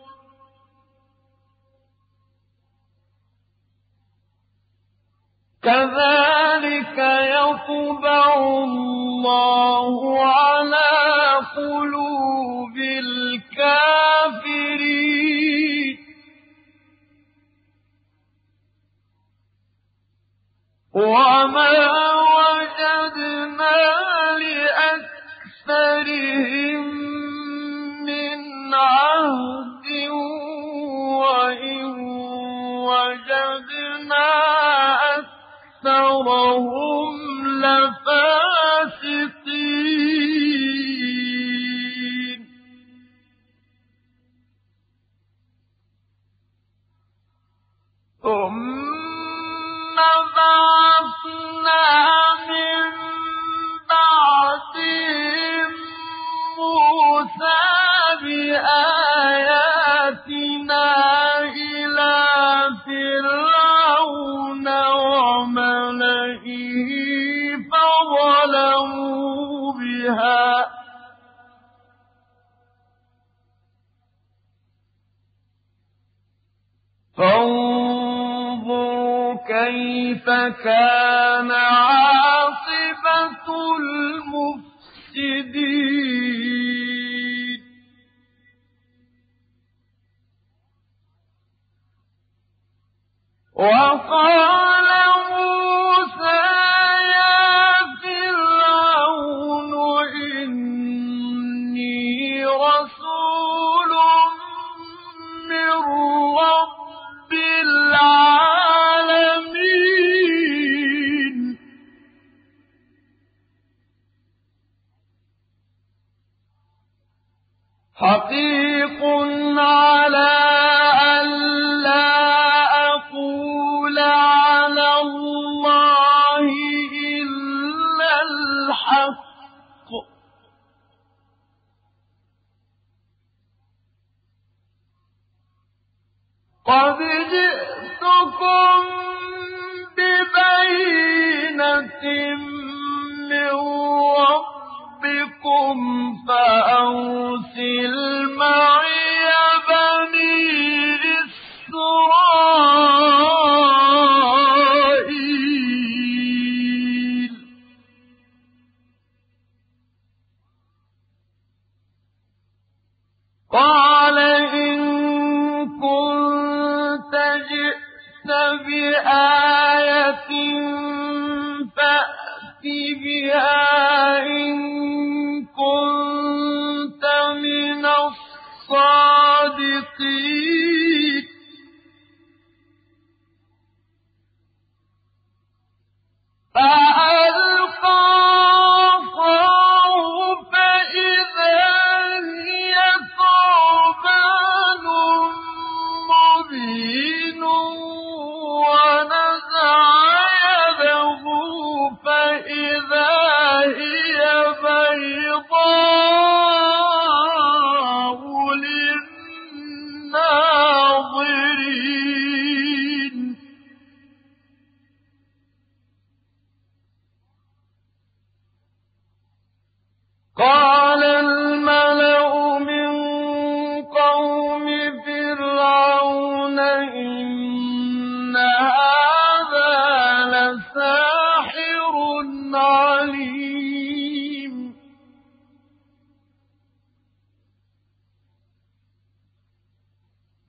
كَذَٰلِكَ يَطْبَعُ اللَّهُ عَلَىٰ قُلُوبِ الْكَافِرِينَ وَمَا وَجَدْنَا لِأَكْثَرِهِم مِّنْ عَهْدٍ وَإِن وَجَدْنَا أَكْثَرَهُمْ لَفَاسِقِينَ ثُمَّ بَعَثْنَا مِن بَعْدِهِم مُّوسَىٰ بِآيَاتِنَا إِلَىٰ فِرْعَوْنَ وَمَلَئِهِ فَظَلَمُوا بِهَا ۖ فانظُرْ كَيْفَ كَانَ عَاقِبَةُ الْمُفْسِدِينَ وَقَالَ مُوسَىٰ يَا فِرْعَوْنُ إِنِّي رَسُولٌ مِّن رَّبِّ الْعَالَمِينَ حَقِيقٌ عَلَىٰ أَلَّا أَقُولَ عَلَى اللَّهِ إِلَّا الْحَقَّ ۚ قَدْ جِئْتُكُم بِبَيِّنَةٍ مِّن رَّبِّكُمْ فَأَرْسِلْ مَعِيَ بَنِي إِسْرَائِيلَ قَالَ إِن كُنتَ جِئْتَ بِآيَةٍ فَأْتِ بِهَا إِن كُنتَ مِنَ الصَّادِقِينَ فَأَلْقَىٰ عَصَاهُ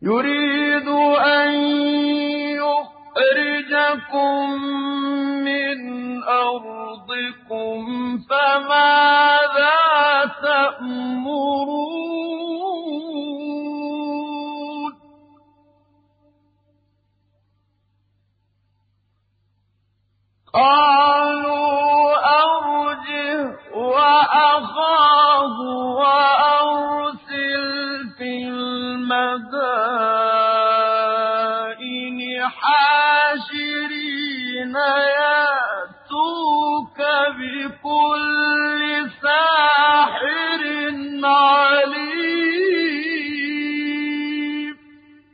يريد أن يخرجكم من أرضكم فماذا تأمرون قالوا أرجه وأخاه وأرسل في المدائن حاشرين يأتوك بكل ساحر عليم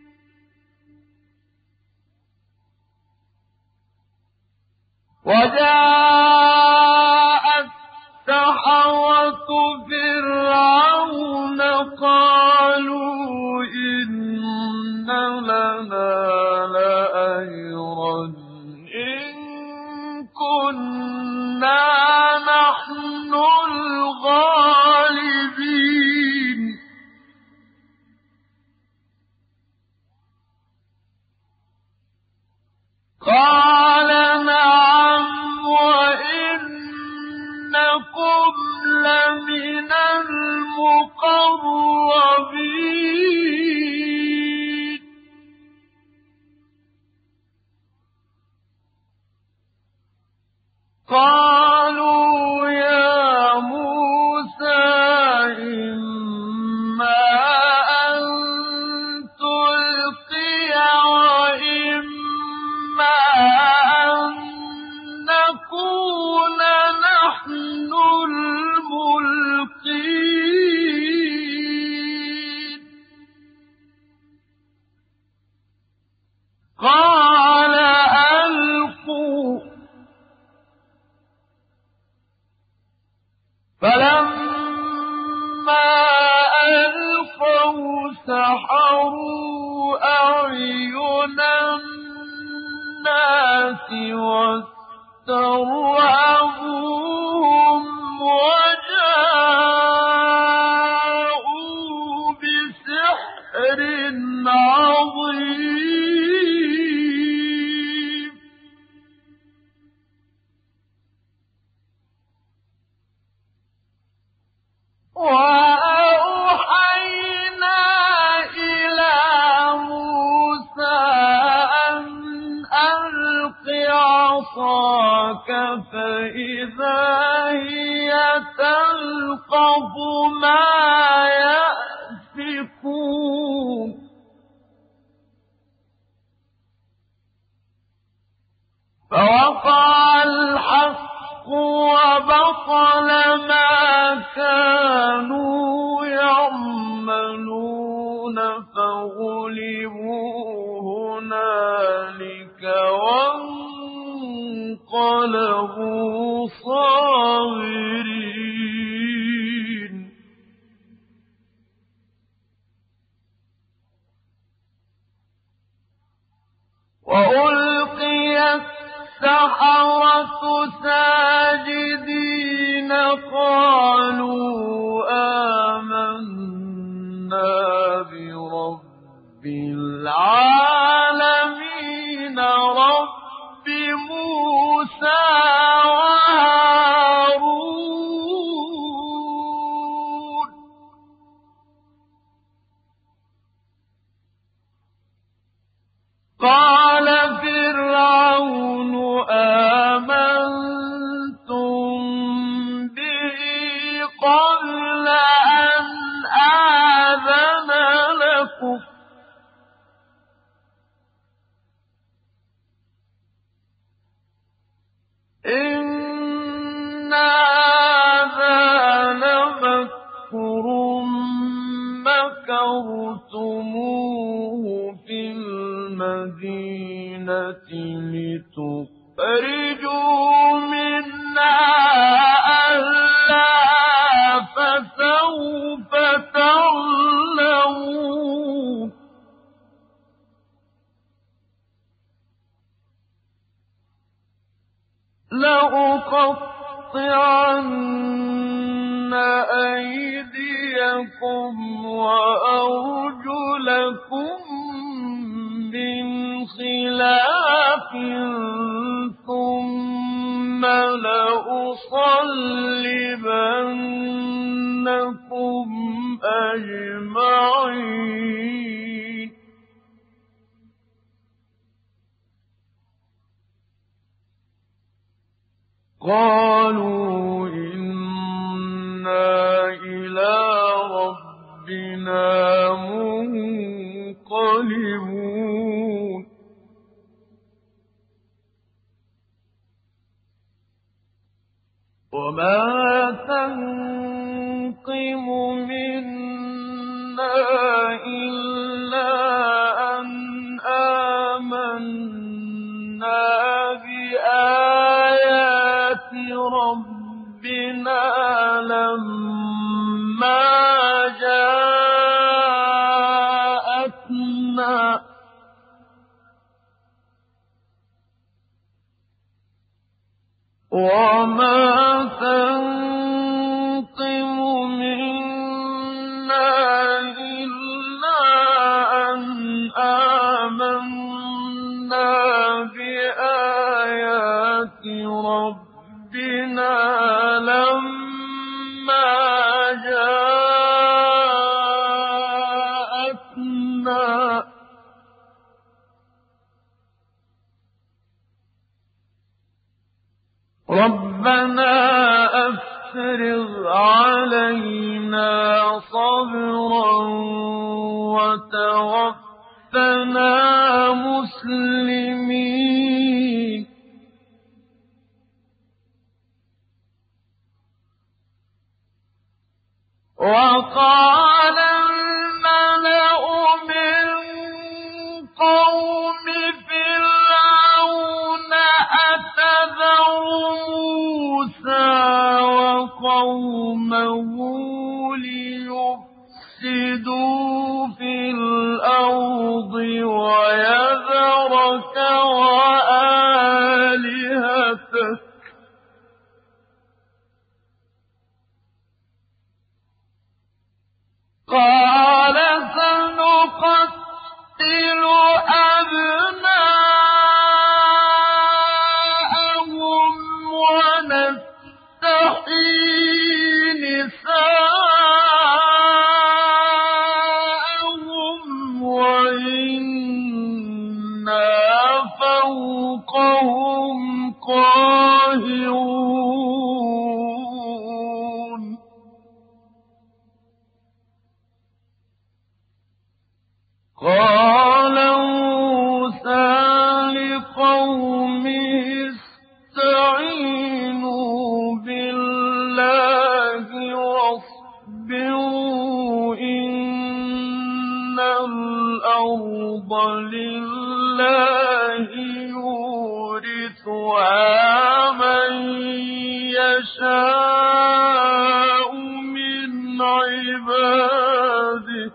وجاء السحرة فرعون قالوا إن لنا لأجرا إن كنا نحن الغالبين قال نعم وإنكم لمن المقربين قالوا يا موسى إما أن تلقي وإما أن نكون نحن الملقين قال ألقوا فلما ألقوا سحروا أعين الناس واسترهبوهم وجاءوا بسحر عظيم وأوحينا إلى موسى أن ألق عصاك فإذا هي تلقف ما يأفكون فوقع الحق وبطل ما كانوا يعملون فغلبوا هنالك وانقلبوا صاغرين وألقي السحرة ساجدين قالوا آمنا برب العالمين رب موسى وهارون قال فرعون آمنتم به قبل أن آذن لكم إن هذا لمكر مكرتموه في المدينة لتخرجوا منها أهلها فسوف تعلمون لأقطعن أيديكم وأرجلكم ثم لأصلبنكم أجمعين قالوا إنا إلى ربنا منقلبون وما تنقم منا إلا أن آمنا بآيات ربنا لما جاءتنا وما تنقم منا إلا أن آمنا بآيات ربنا لما جاءتنا ربنا أفرغ علينا صبرا وتوفنا مسلمين وقال الملأ من قوم فرعون أتذر موسى وقومه ليفسدوا في الأرض ويذرك وآلهتك قال سنقتل أبناءهم ونستحيي نساءهم وإنا فوقهم قاهرون قال موسى لقومه استعينوا بالله واصبروا إن الأرض لله يورثها من يشاء من عباده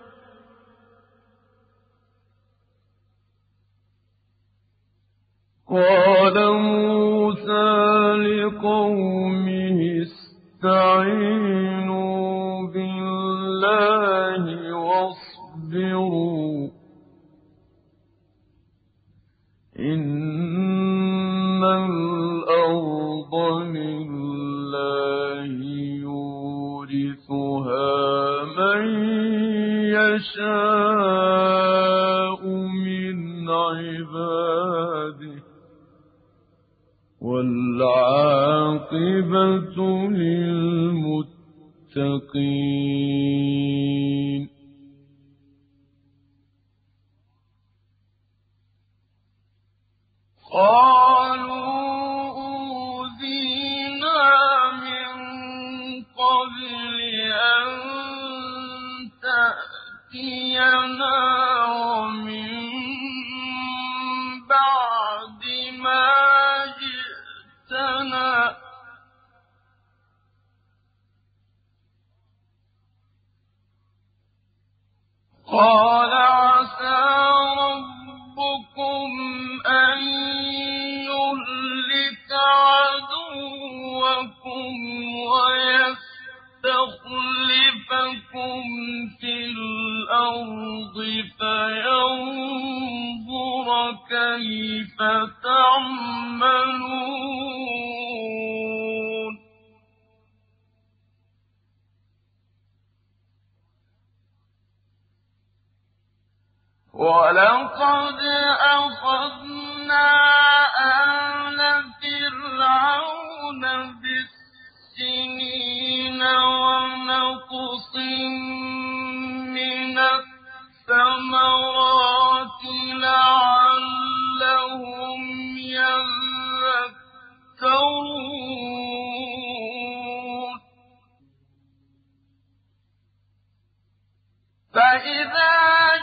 قال موسى لقومه استعينوا بالله واصبروا إن الأرض لله يورثها من يشاء من عباده والعاقبة للمتقين قالوا أوذينا من قبل أن تأتينا ومن بعد ما جئتنا قال عسى ربكم أن يهلك عدوكم ويستخلفكم في الأرض فينظر كيف كيف تعملون ولقد أخذنا آل فرعون بالسنين ونقص من الثمرات لعلهم يذكرون فإذا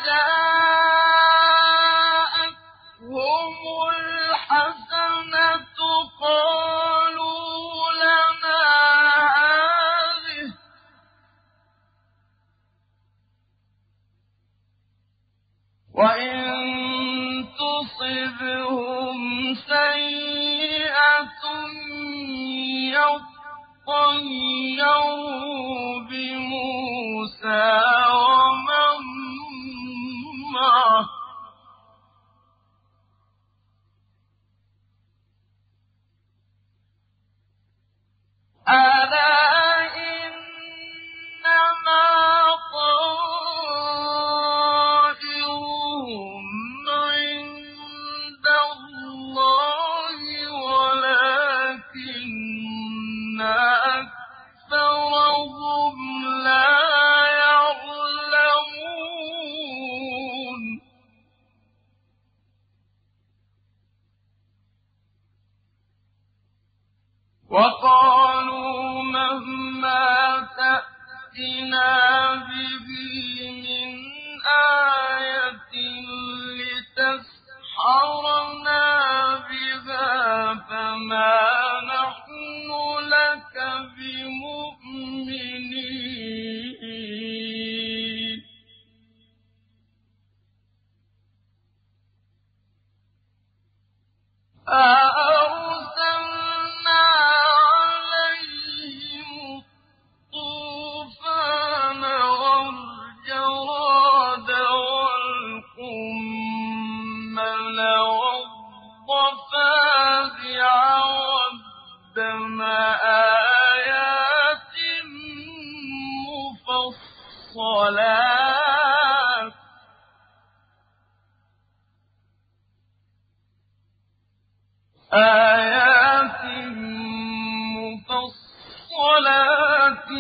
جاءتهم الحسنة قالوا لنا هذه وإن تصبهم سيئة يطيروا بموسى ومن معه ألا إنما طائرهم عند الله ولكن أكثرهم لا يعلمون وقالوا مهما تأتنا به من آية لتسحرنا بها فما نحن لك بمؤمنين أَأَرْسَلْنَا عَلَيْهِمُ الطُّوفَانَ وَالْجَرَادَ وَالْقُمَّلَ وَالضَّفَادِعَ وَالدَّمَ آيَاتٍ مُفَصَّلَاتٍ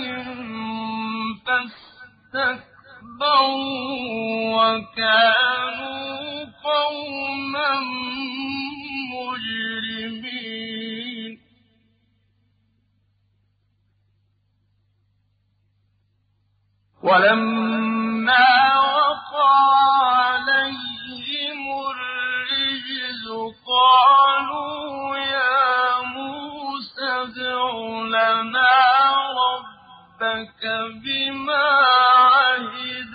فَاسْتَكْبَرُوا وَكَانُوا قَوْمًا مُجْرِمِينَ وَلَمَّا وَقَعَ عَلَيْهِمُ الرِّجْزُ قَالُوا يَا مُوسَى ادْعُ لَنَا رَبَّكَ بِمَا عَهِدَ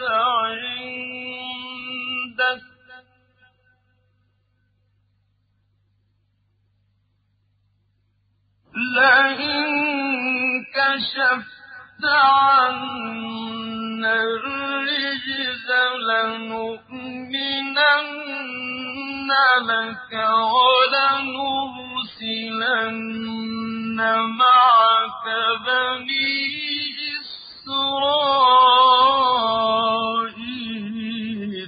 عِندَكَ لَئِن كَشَفْتَ عَنَّا الرِّجْزَ لَنُؤْمِنَنَّ لَكَ وَلَنُرْسِلَنَّ مَعَكَ بَنِي إِسْرَائِيلَ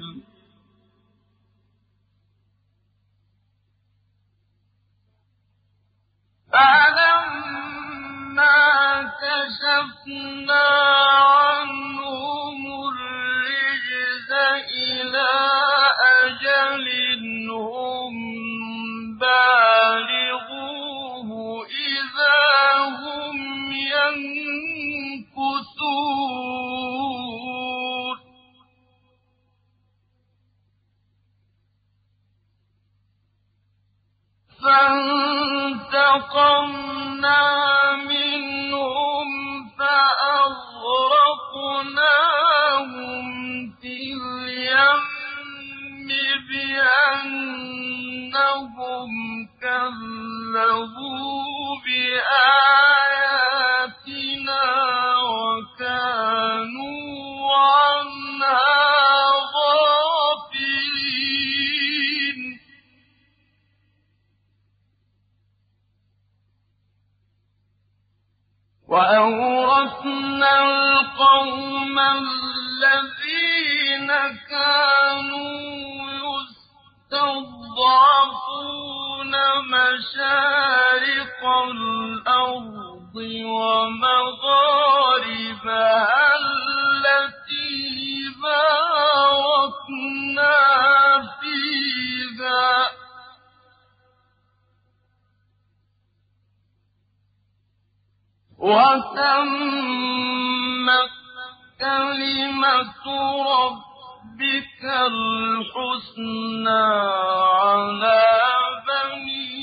فَلَمَّا كَشَفْنَا عَنْهُمُ الرِّجْزَ إِلَىٰ أَجَلٍ هُمْ بَالِغُوهُ إِذَا هُمْ يَنكُثُونَ فَانتَقَمْنَا مِنْهُمْ فَأَغْرَقْنَاهُمْ فِي الْيَمِّ بِأَنَّهُمْ كَذَّبُوا بِآيَاتِنَا وَكَانُوا عَنْهَا غَافِلِينَ وَأَوْرَثْنَا الْقَوْمَ الَّذِينَ كَانُوا يُسْتَضْعَفُونَ مَشَارِقَ الْأَرْضِ وَمَغَارِبَهَا الَّتِي بَارَكْنَا فِيهَا ۖ وَتَمَّتْ كَلِمَةُ رَبِّكَ الْحُسْنَىٰ عَلَىٰ بَنِي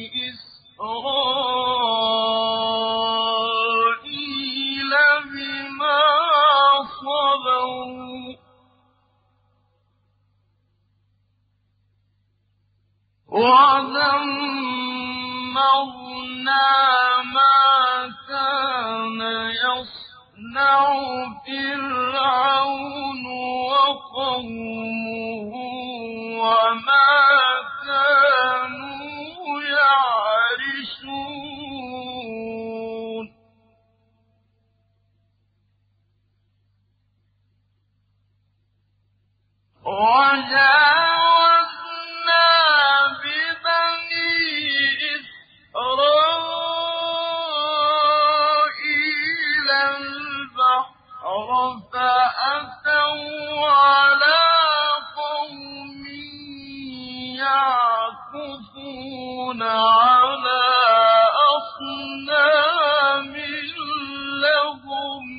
إِسْرَائِيلَ بِمَا صَبَرُوا ۖ وَدَمَّرْنَا مَا كَانَ يَصْنَعُ فِرْعَوْنُ وَقَوْمُهُ وَمَا كَانُوا يَعْرِشُونَ وَجَاوَزْنَا بِبَنِي إِسْرَائِيلَ الْبَحْرَ فَأَتَوْا عَلَىٰ قَوْمٍ يَعْكُفُونَ عَلَىٰ أَصْنَامٍ لَّهُمْ ۚ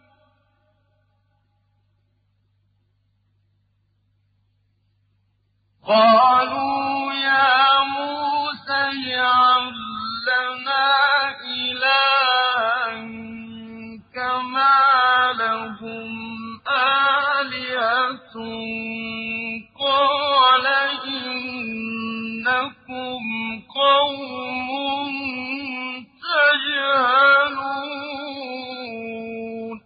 قَالُوا يَا مُوسَى اجْعَل لَّنَا إِلَٰهًا كَمَا لَهُمْ آلِهَةٌ قَالَ إِنَّكُمْ قَوْمٌ تَجْهَلُونَ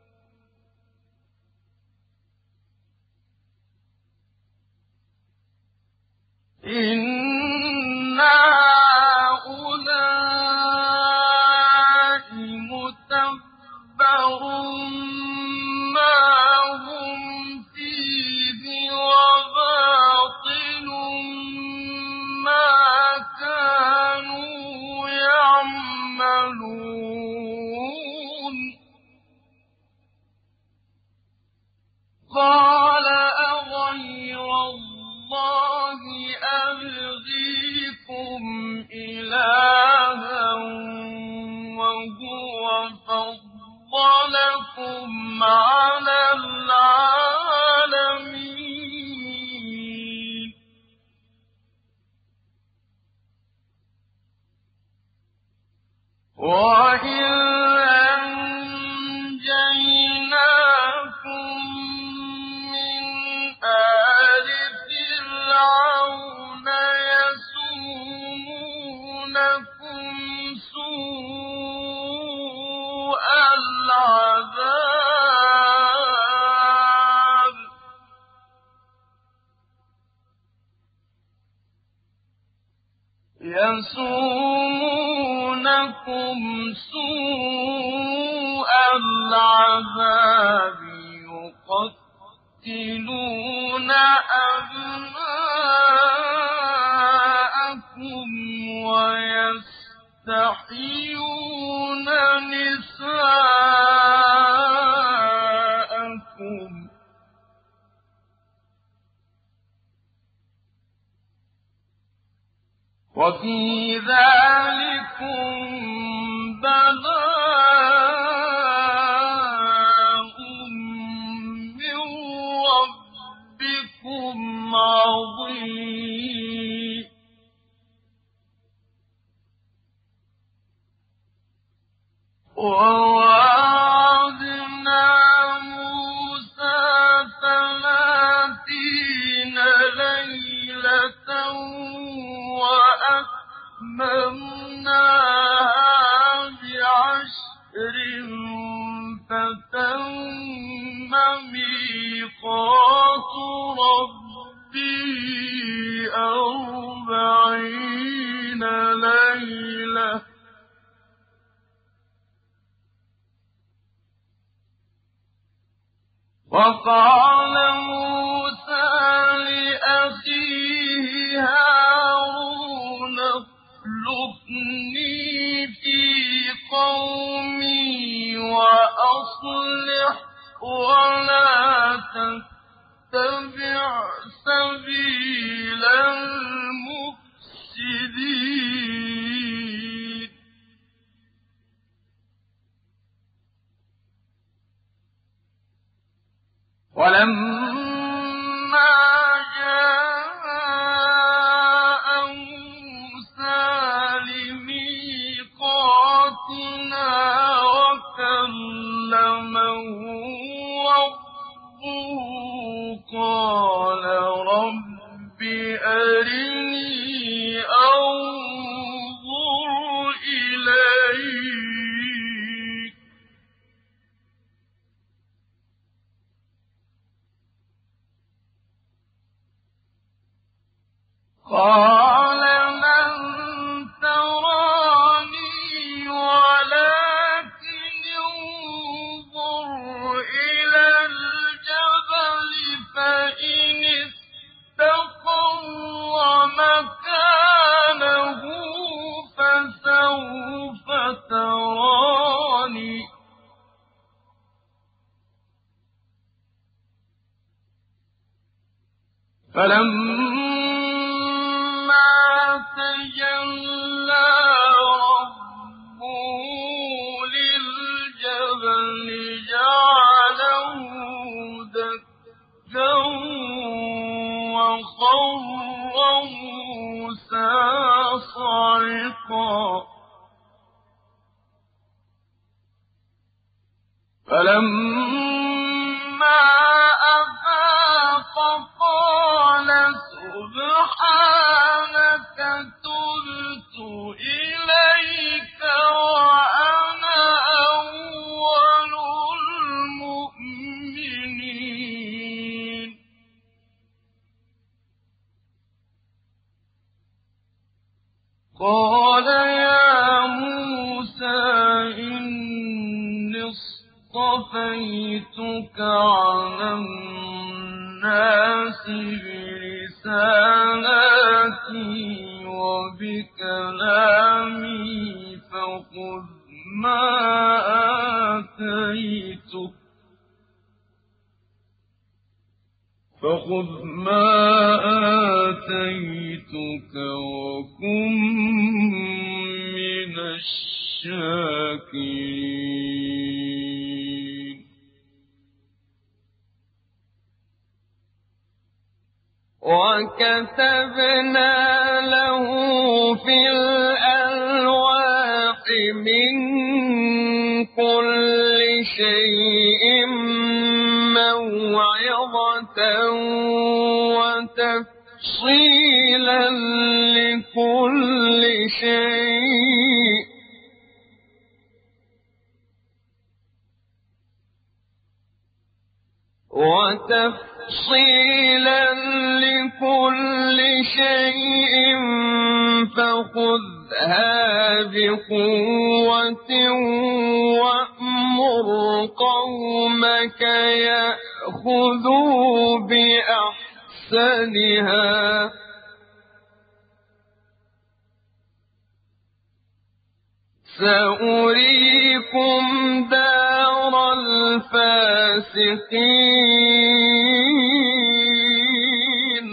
إِنَّ هَٰؤُلَاءِ مُتَبَّرٌ مَّا هُمْ فِيهِ وَبَاطِلٌ مَّا كَانُوا يَعْمَلُونَ قَالَ أَغَيْرَ اللَّهِ أَبْغِيكُمْ إِلَٰهًا وَهُوَ فَضَّلَكُمْ عَلَى الْعَالَمِينَ وَإِذْ أَنجَيْنَاكُم مِّنْ آلِ فِرْعَوْنَ يَسُومُونَكُمْ سُوءَ الْعَذَابِ يُقَتِّلُونَ أَبْنَاءَكُمْ وَيَسْتَحْيُونَ نِسَاءَكُمْ ۚ وَفِي ذَٰلِكُم بَلَاءٌ مِّن رَّبِّكُمْ عَظِيمٌ وَوَاعَدْنَا مُوسَىٰ 30 لَيْلَةً وَأَتْمَمْنَاهَا بِعَشْرٍ فَتَمَّ مِيقَاتُ رَبِّهِ 40 لَيْلَةً ۚ وقال موسى لأخيه هارون اخلفني في قومي وأصلح ولا تتبع سبيل المفسدين ولما جاء موسى لميقاتنا وكلمه ربه قال رب أرني أنظر إليك قال لن تراني ولكن انظر إلى الجبل فإن استقر مكانه فسوف تراني فلما تجلى ربه للجبل جعله دكا وخر موسى صعقا فلما أفاق قال سبحانك تبت إليك وأنا أول المؤمنين قال يا موسى إني اصطفيتك على الناس برسالاتي وبكلامي فخذ ما آتيتك وكن من الشاكرين وكتبنا له في الألواح من كل شيء موعظة وتفصيلا لكل شيء فخذها بقوة وأمر قومك يأخذوا بأحسنها سأريكم دار الفاسقين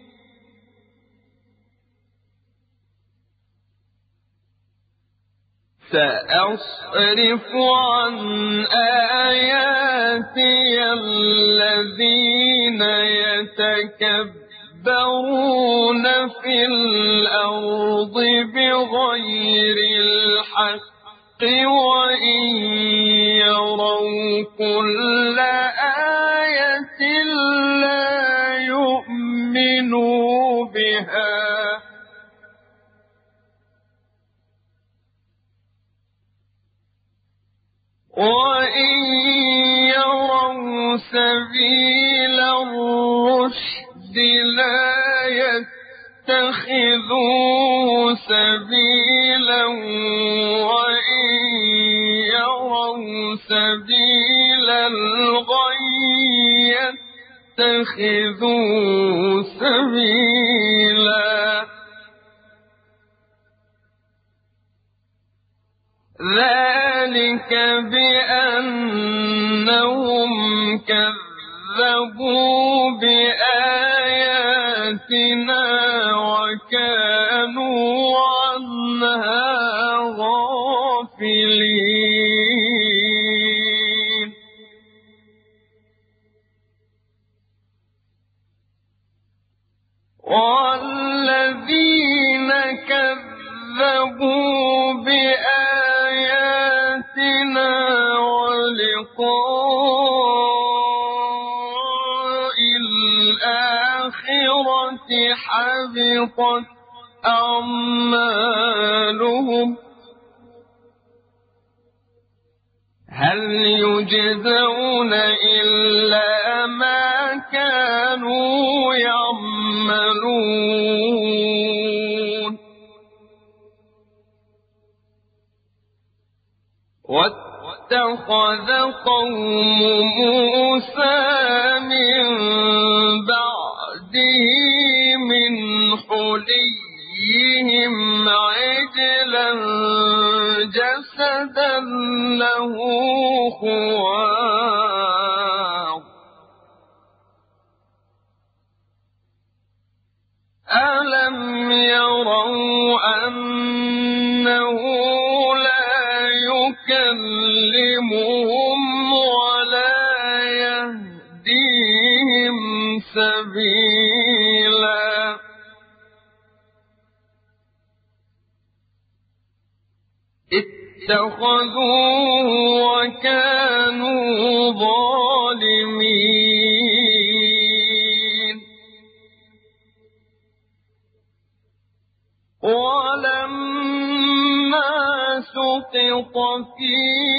سأصرف عن آياتي الذين يتكبرون في الأرض بغير الحق وإن يروا كل آية لا يؤمنوا بها وإن يروا سبيل الرشد لا يتخذوه سبيلا وإن يروا سبيل الغي يتخذوه سبيلا ذلك بأنهم كذبوا بآياتنا وكانوا عنها غافلين والذين كذبوا بآياتنا ولقاء الآخرة حبطت أعمالهم هل يجزون إلا ما كانوا يعملون واتخذ قوم موسى من بعده من حليهم عجلا جسدا له خوار ألم يروا أنه لا يكلمهم ولا يهديهم سبيلا اتخذوه وكانوا ظالمين ولما سقط في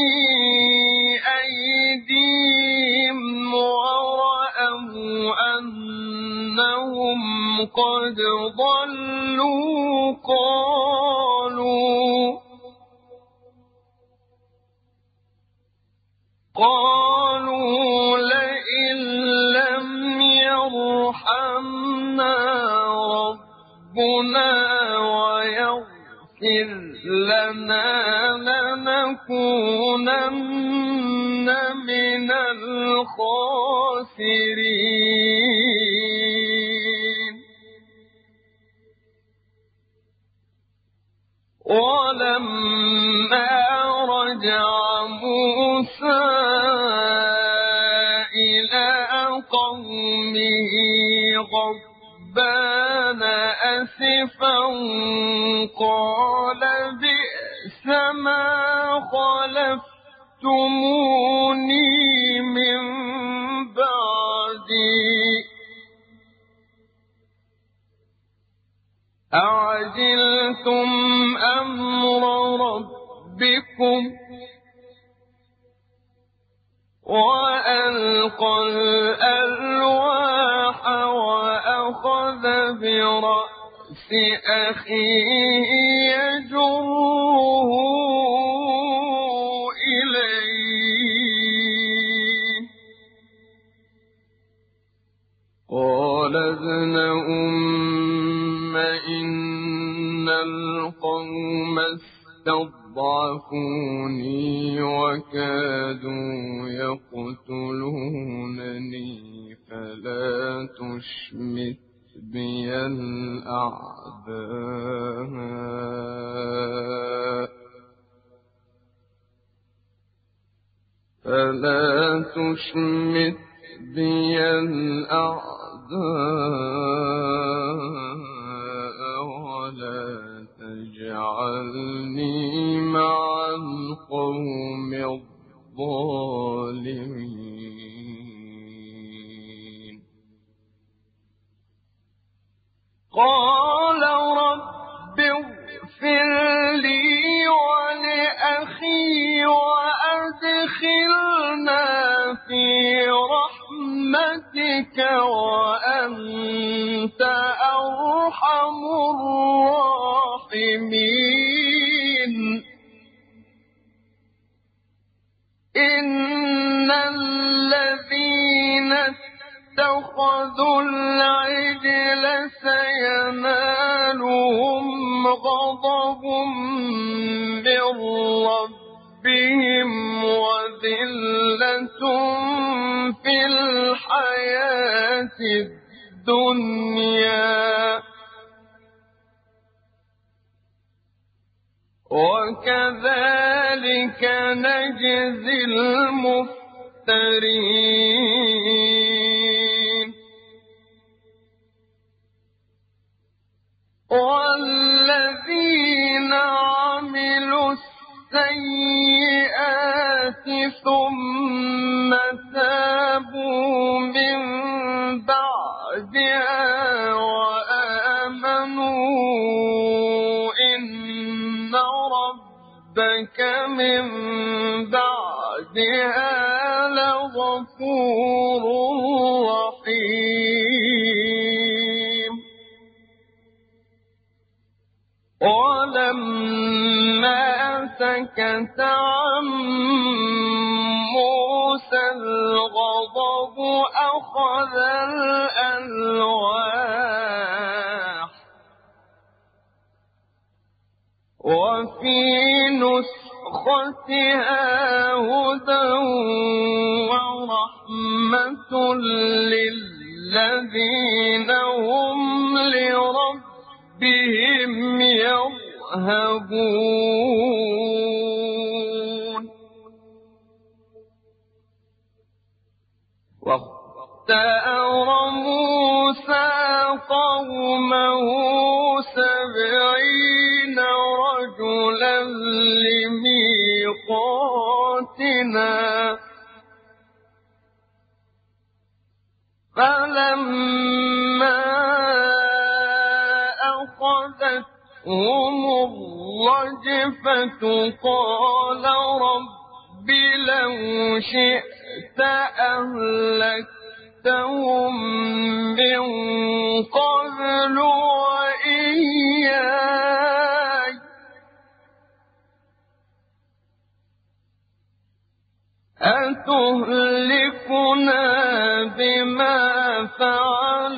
أيديهم ورأوا أنهم قد ضلوا قالوا لئن لم يرحمنا ربنا ويغفر لنا لنكونن من الخاسرين ولما رجع موسى إلى قومه غضبان أسفا قال بئس ما خلفتموني من بعدي أعجلتم أمر ربكم وألقى الألواح وأخذ برأس أخيه يجره إليه قال ابن أم إن القوم استضعفوني وكادوا يقتلونني فلا تشمت بي الأعداء ولا تجعلني مع القوم الظالمين قال رب اغفر لي ولأخي وأدخلنا في رحمتك وأنت أرحم الذين اتخذوا العجل سينالهم غضب من ربهم وذلة في الحياة الدنيا وكذلك نجزي المفترين والذين عملوا السيئات ثم تابوا من بعدها وآمنوا إن ربك من بعدها لغفور رحيم ولما سكت عن موسى الغضب أخذ الألواح وفي نسختها هدى ورحمة للذين هم لربهم يرهبون واختار موسى قومه 70 رجلا لميقاتنا فلما أخذتهم الرجفة قال رب لو شئت أهلكتهم من قبل وإياي أتهلكنا بما فعل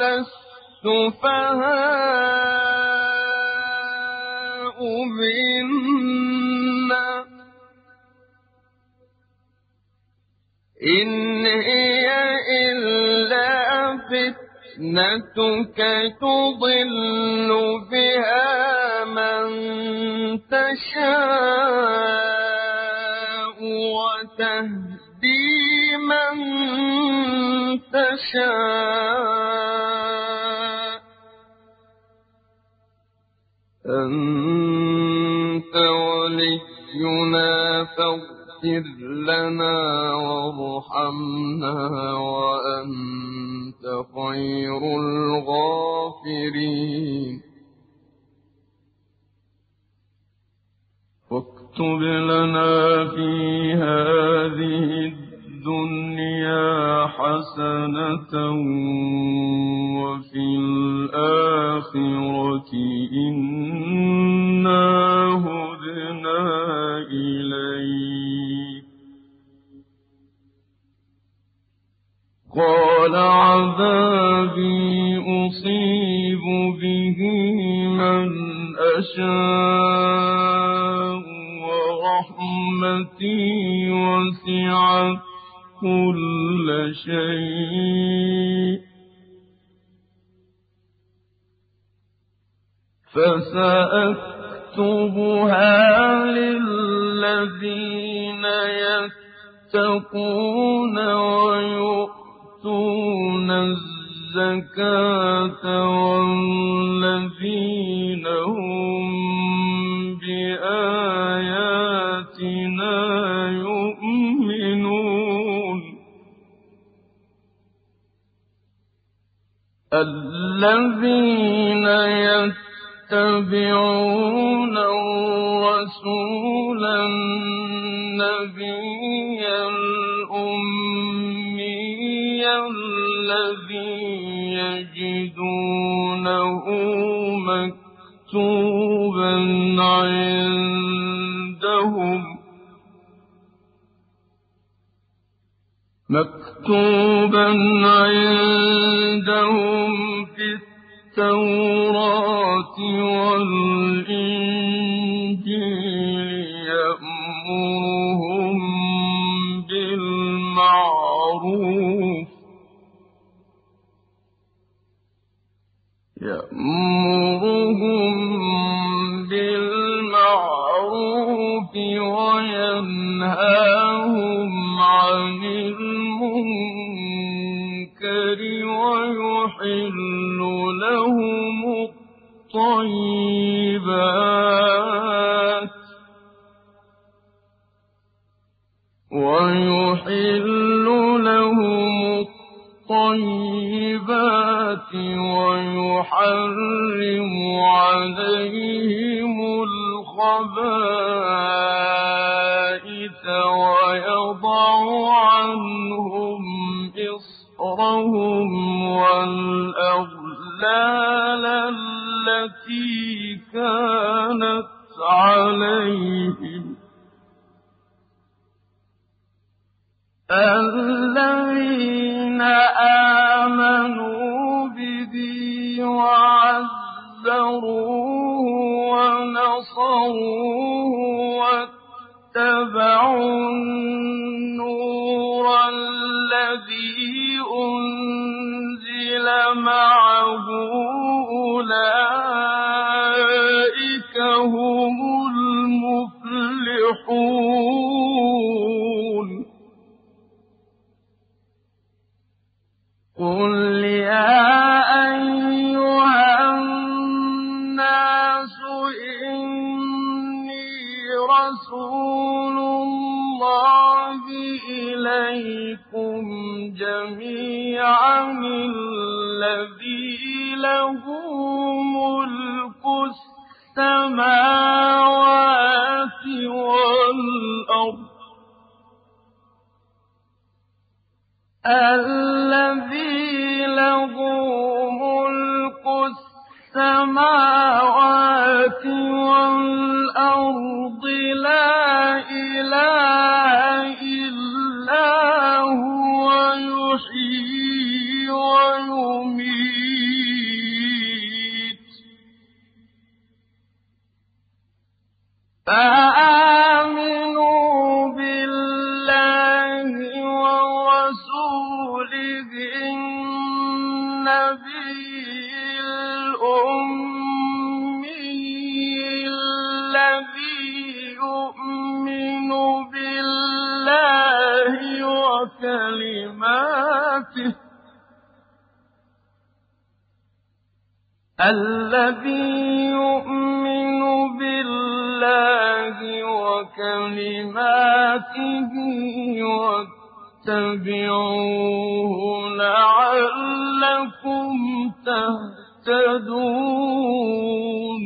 السفهاء منا إن هي إلا فتنتك تضل بها من تشاء وتهدي من تشاء أنت ولينا فاغفر لنا وارحمنا وأنت خير الغافرين واكتب لنا في هذه الدنيا حسنة وفي الآخرة إنا هدنا إليك قال عذابي أصيب به من أشاء ورحمتي وسعت كل شيء فسأكتبها للذين يتقون ويؤتون الزكاة والذين هم بآياتنا يؤمنون الذين يتبعون الرسول النبي الأمي الذي يجدونه مكتوبا مكتوبا عندهم في التوراة والإنجيل يأمرهم بالمعروف وينهاهم عن المنكر ويحل لهم الطيبات ويحرم عليهم الخبائث ويضع عنهم إصرهم والأغلال التي كانت عليهم الذين آمنوا به وعزروه ونصروه واتبعوا النور الذي أنزل معه أولئك هم المفلحون قل يا أيها الناس إني رسول الله إليكم جميعا الذي له ملك السماوات والأرض الذي له ملك السماوات والأرض لا إله إلا هو يحيي ويميت فآمنوا بالله ورسوله النبي الأمي الذي يؤمن بالله وكلماته واتبعوه لعلكم تهتدون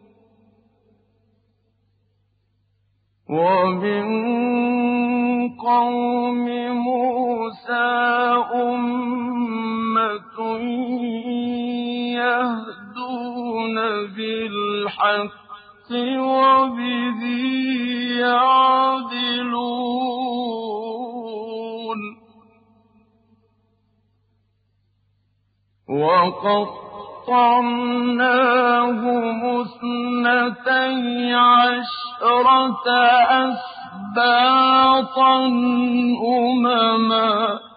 ومن قوم موسى أمة يهدون بالحق وبه يعدلون وقطعناهم 12 أسباطا أمما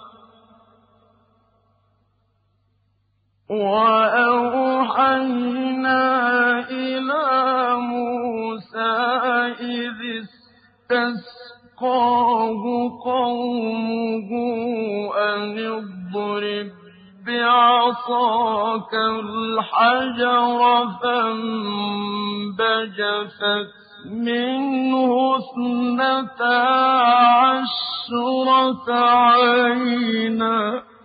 وأوحينا إلى موسى إذ استسقاه قومه أن اضرب بعصاك الحجر فانبجست منه 12 عينا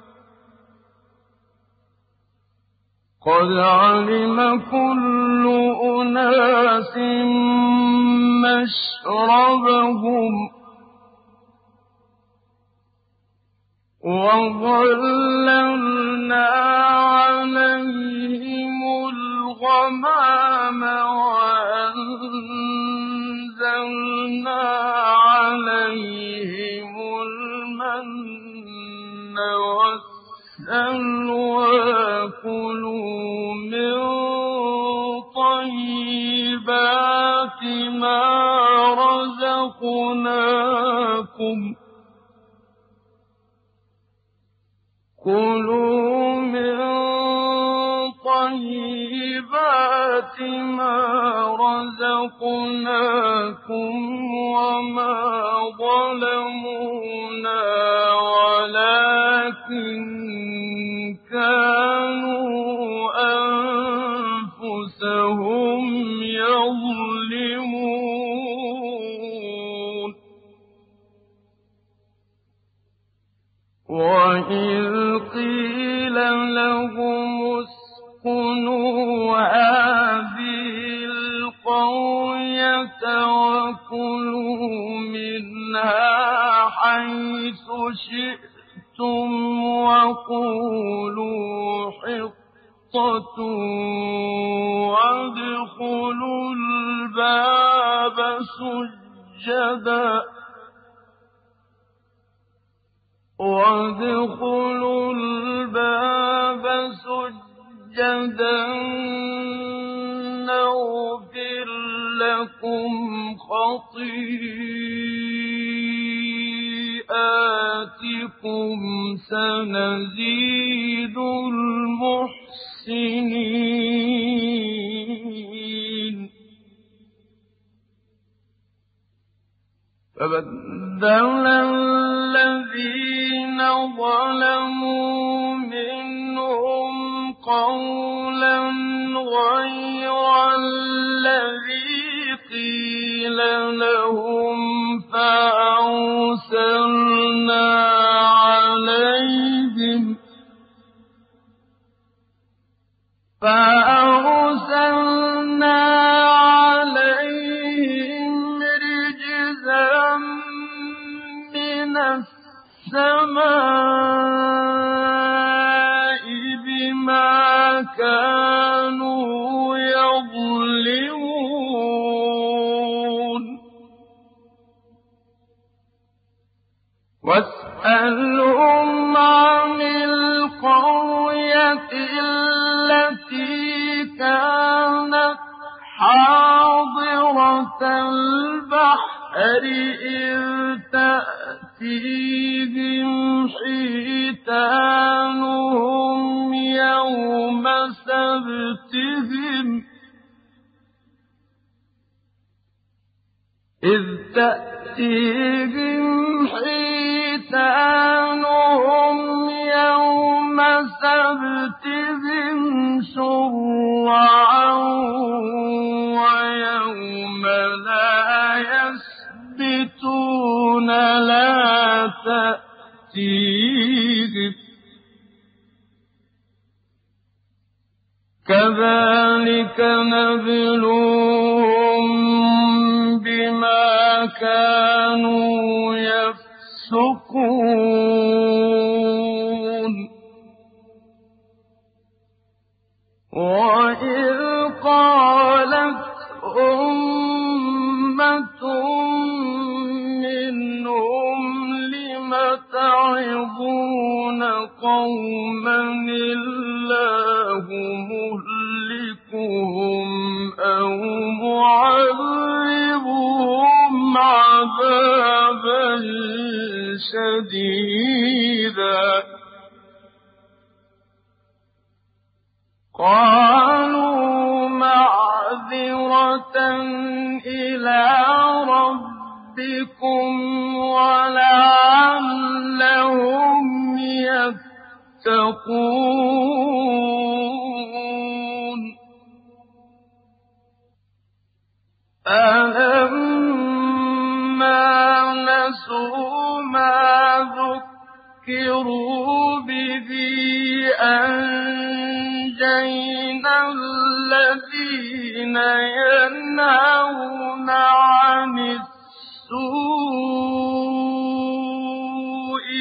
قد علم كل أناس مشربهم وظللنا عليهم الغمام وأنزلنا عليهم المن والمن والسلوى كلوا من طيبات ما رزقناكم وما ظلمونا ولكن كانوا أنفسهم يظلمون وإذ قيل لهم اسكنوا هذه القرية وكلوا منها حيث شئتم وقولوا حطة وادخلوا الباب سجدا نغفر لكم خطيئاتكم سنزيد المحسنين فبدل الذين ظلموا منهم قولا غير الذي قيل لهم فأرسلنا عليهم رجزا من السماء بما كانوا يظلمون واسألهم عن القرية التي كانت حاضرة البحر إذ تأتيهم حيتانهم يوم سبتهم شرعا ويوم لا يسبتون لا تأتيهم كذلك نبلوهم بما كانوا يفسقون وإذ قالت أمة منهم لم تعظون قوما الله مهلكهم أو معذبهم عذابا شديدا قالوا معذرة إلى ربكم ولعلهم يتقون فلما نسوا ما ذكروا به أنجينا الذين ينهون عن السوء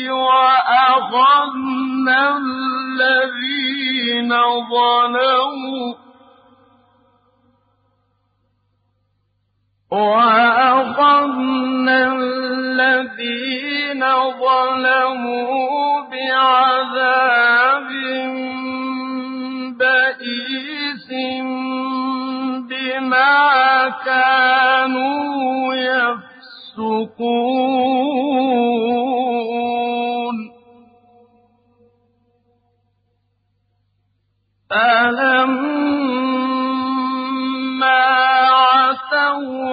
وأخذنا الذين ظلموا وَأَخَذْنَا الَّذِينَ ظَلَمُوا بِعَذَابٍ بَئِيسٍ بِمَا كَانُوا يَفْسُقُونَ فَلَمَّا عَتَوْا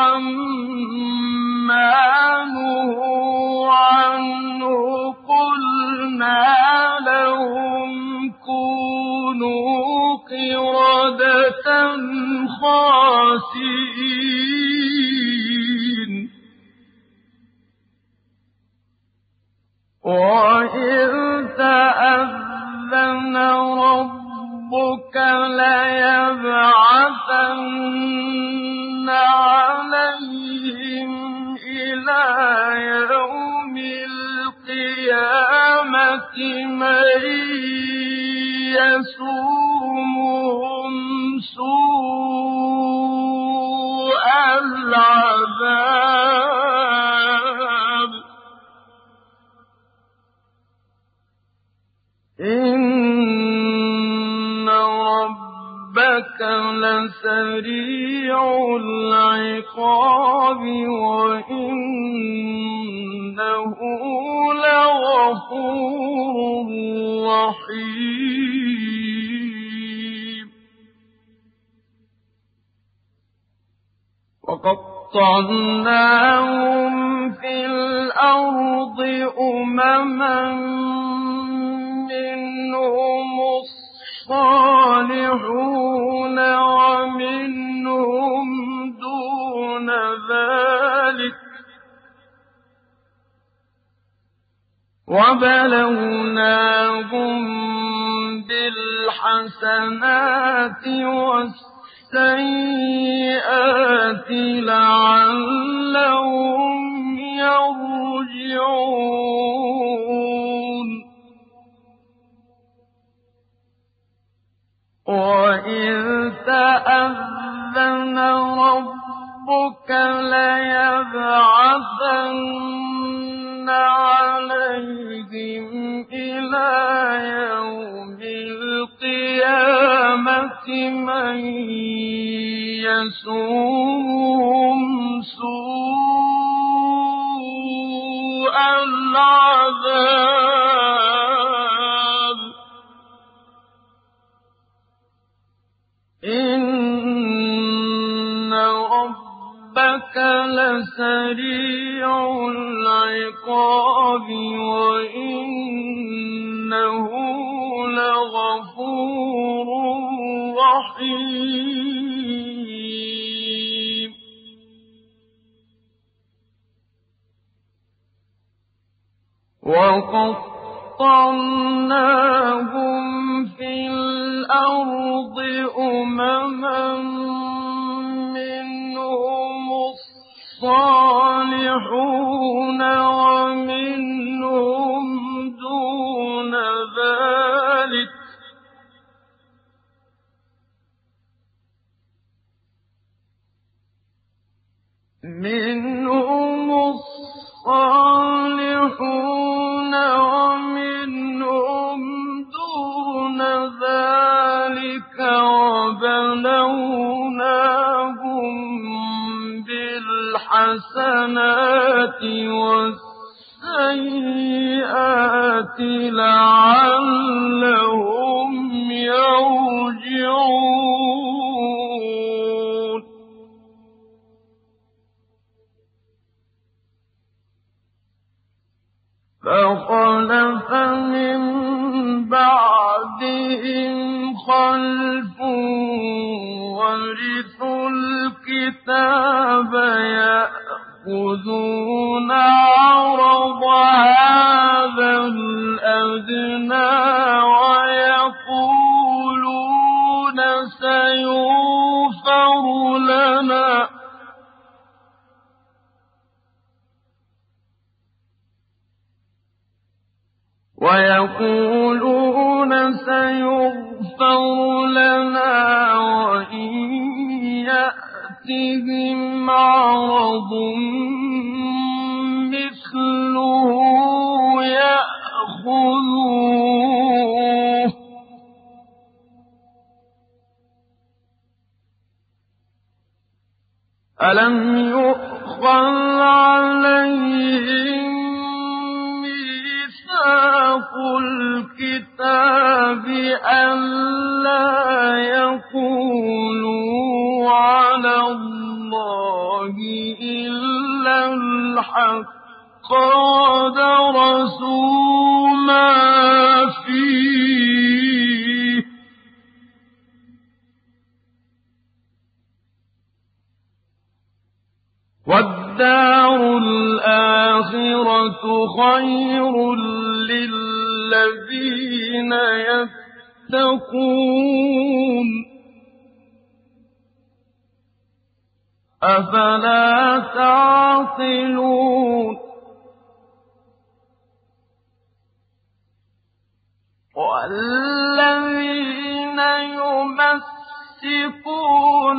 عَمَّا نُهُوا عَنْهُ قُلْنَا لَهُمْ كُونُوا قِرَدَةً خَاسِئِينَ وَإِذْ تَأَذَّنَ رَبُّكَ لَيَبْعَثَنَّ عَلَيْهِمْ إِلَى يَوْمِ الْقِيَامَةِ مَن يَسُومُهُمْ سُوءَ الْعَذَابِ إِنَّ رَبَّكَ لَسَرِيعُ الْعِقَابِ وَإِنَّهُ لَغَفُورٌ رَّحِيمٌ وَقَطَّعْنَاهُمْ فِي الْأَرْضِ أُمَمًا مِّنْهُمُ الصَّالِحُونَ وَمِنْهُمْ دُونَ ذَلِكَ وَبَلَوْنَاهُم بِالْحَسَنَاتِ وَالسَّيِّئَاتِ لَعَلَّهُمْ يَرْجِعُونَ وَإِذْ تَأَذَّنَ رَبُّكَ لَيَبْعَثَنَّ عَلَيْهِمْ إِلَى يَوْمِ الْقِيَامَةِ مَن يَسُومُهُمْ سُوءَ الْعَذَابِ إِنَّ رَبَّكَ لَسَرِيعُ الْعِقَابِ وَإِنَّهُ لَغَفُورٌ رَّحِيمٌ وَقَطَّعْنَاهُمْ فِي الْأَرْضِ أُمَمًا مِّنْهُمُ الصَّالِحُونَ وَمِنْهُمْ دُونَ ذَلِكَ وَبَلَوْنَاهُم بِالْحَسَنَاتِ وَالسَّيِّئَاتِ لَعَلَّهُمْ يَرْجِعُونَ فَخَلَفَ مِن بَعْدِهِمْ خَلْفٌ وَرِثُوا الْكِتَابَ يَأْخُذُونَ عَرَضَ هَٰذَا الْأَدْنَىٰ وَيَقُولُونَ سَيُغْفَرُ لَنَا وَإِن يَأْتِ يأتهم عرض مثله يأخذوه ألم يؤخذ عليهم ميثاق الكتاب ألا يقولوا على الله إلا الحق ودرسوا ما فيه والدار الآخرة خير للذين يتقون أفلا تعقلون والذين يمسكون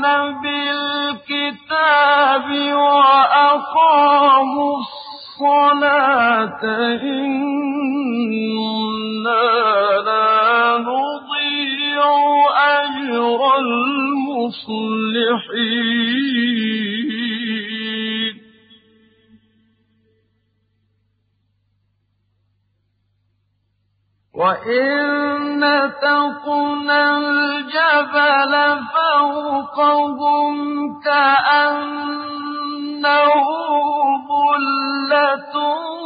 بالكتاب وأقاموا الصلاة إنا لا نضيع أجر المصلحين وإن نتقن الجبل فوقهم كأنه ظلة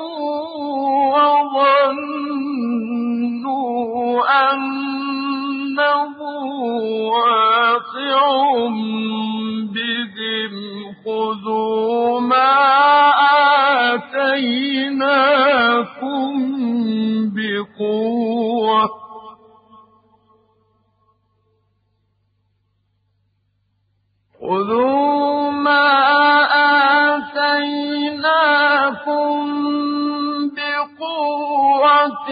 وظنوا أنه واقع بهم خذوا ما آتيناكم بقوة خذوا ما آتيناكم بقوة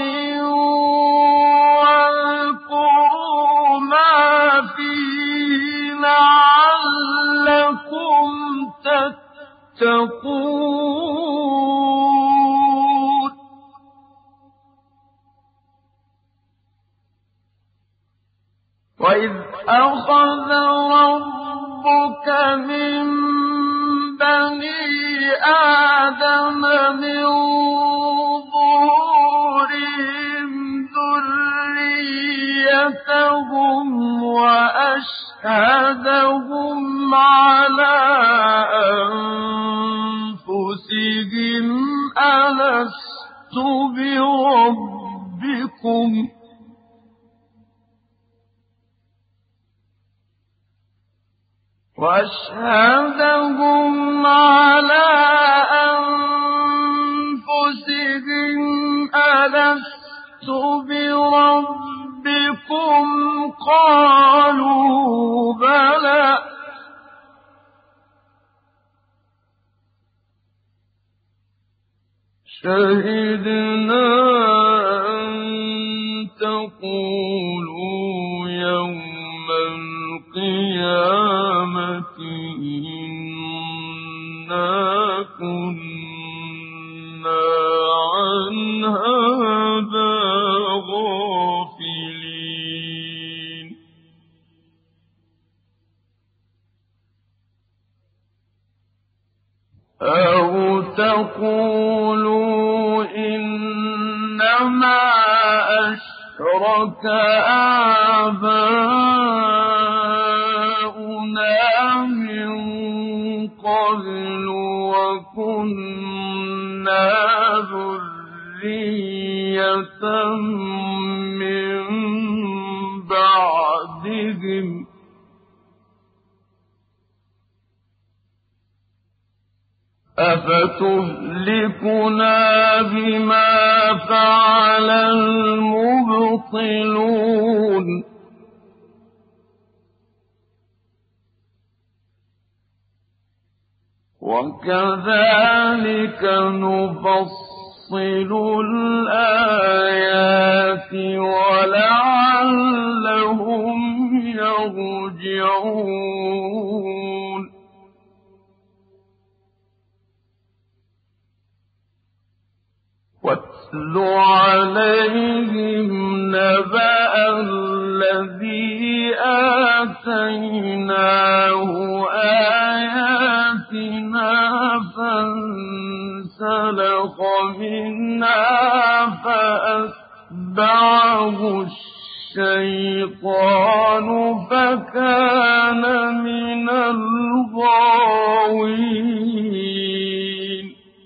واذكروا ما فيه لعلكم تتقون وإذ أخذ ربك من بني آدم من ظهورهم ذريتهم وأشهدهم على أنفسهم ألست بربكم وأشهدهم على أنفسهم ألست بربكم قالوا بلى شهدنا أن تقولوا يوم القيامة إنا كنا عن هذا غافلين أو تقولوا إنما أشرك آباؤنا من قبل وكنا ذرية من بعدهم أفتهلكنا بما فعل المبطلون وكذلك نفصل الآيات ولعلهم يرجعون واتل عليهم نبأ الذي آتيناه آياتنا فانسلخ منها فأتبعه الشيطان فكان من الغاوين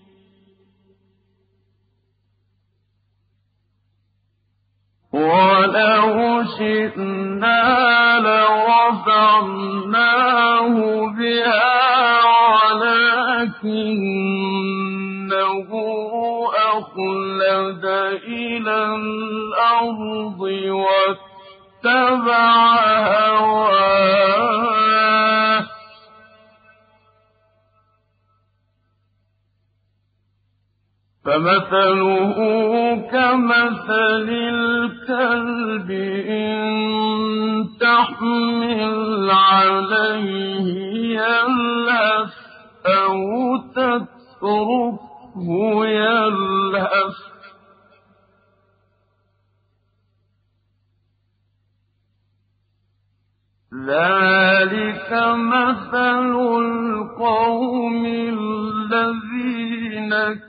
ولو شئنا لرفعناه بها ولكنه أخلد إلى الأرض واتبع هواه فمثله كمثل الكلب إن تحمل عليه يلهث أو تتركه يلهث ذلك مثل القوم الذين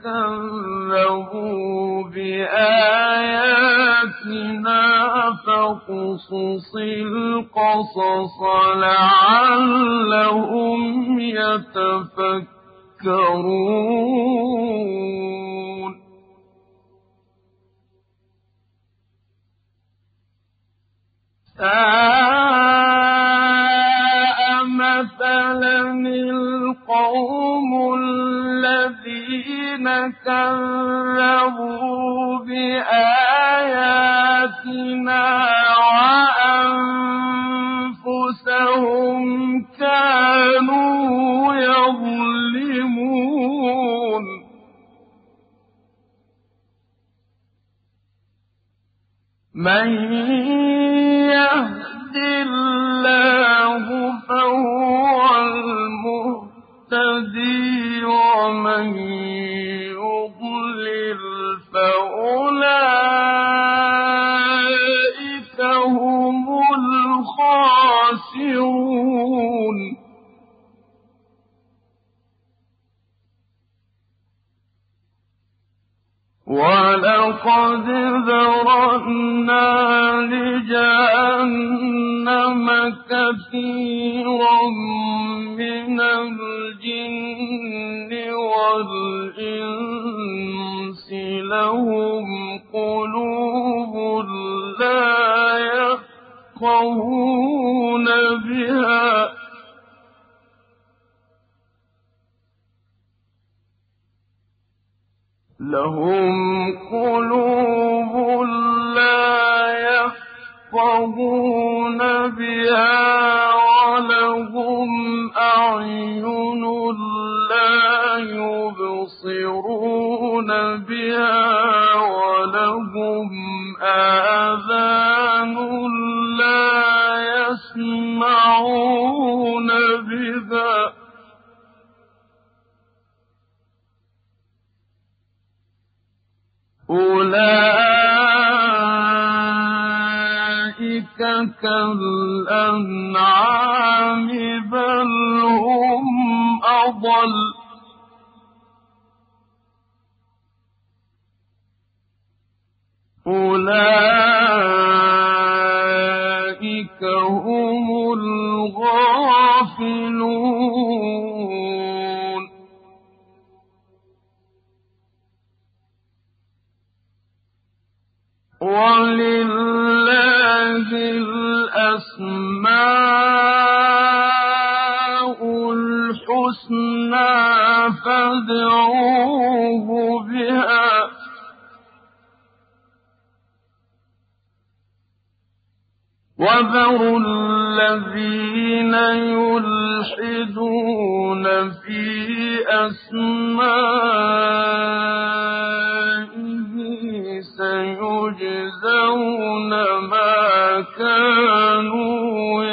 كذبوا بآياتنا فاقصص القصص لعلهم يتفكرون مثلا القوم الذين كذبوا بآياتنا وأنفسهم كانوا يظلمون من يهد الله فهو المهتدي ومن يضلل فأولئك هم الخاسرون ولقد ذرأنا لجهنم كثيرا من الجن والإنس لهم قلوب لا يفقهون بها ولهم أعين لا يبصرون بها ولهم آذان لا يسمعون بها أولئك كالأنعام بل هم أضل أولئك هم الغافلون ولله الأسماء الحسنى فادعوه بها وذروا الذين يلحدون في أسمائه سيجزون ما كانوا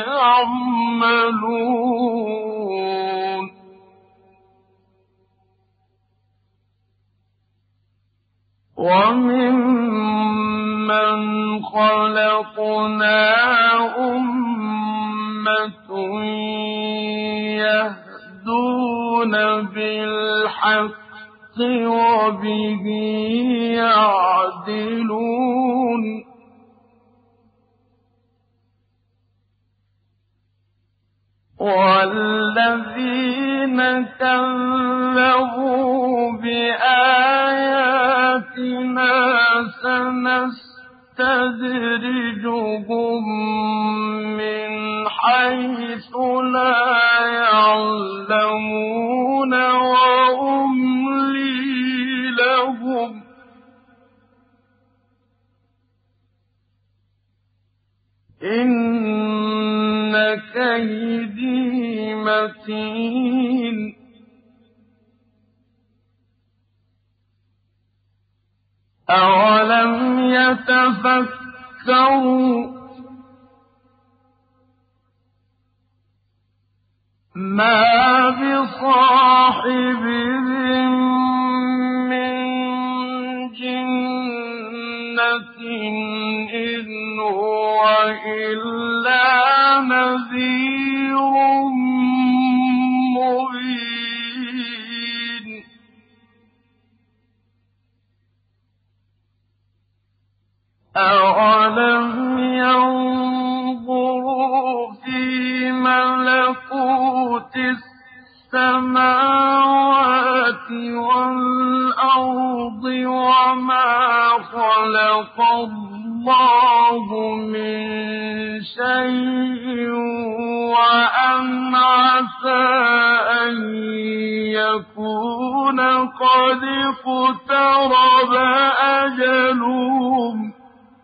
يعملون ومن خلقنا أمة يهدون بالحق وبه يعدلون والذين كذبوا بآياتنا سنستدرجهم من حيث لا يعلمون وأملي لهم إن كيدي متين أولم يتفكروا ما بصاحبهم من جنة إن هو إلا نذير مبين أولم ينظروا في ملكوت السماوات والأرض وما خلق الله من شيء وأن عسى أن يكون قد اقترب أجلهم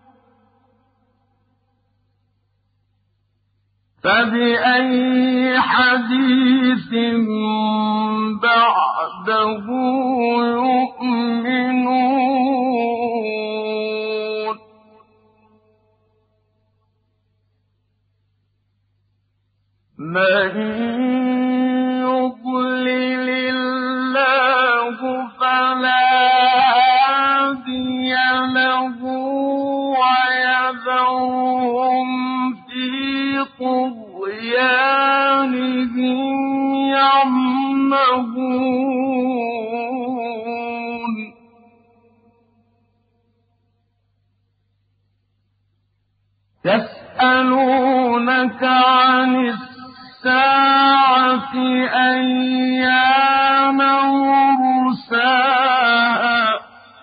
فبأي حديث بعده يؤمنون من يضلل الله فلا هادي له ويذرهم في طغيانهم يعمهون يسألونك عن الساعة أيان مرساها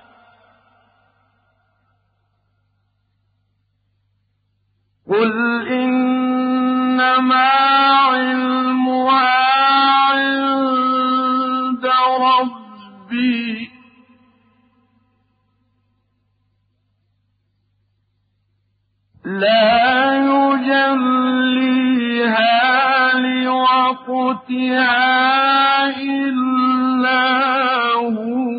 قل إنما علمها عند ربي لا يجليها لوقتها إلا هو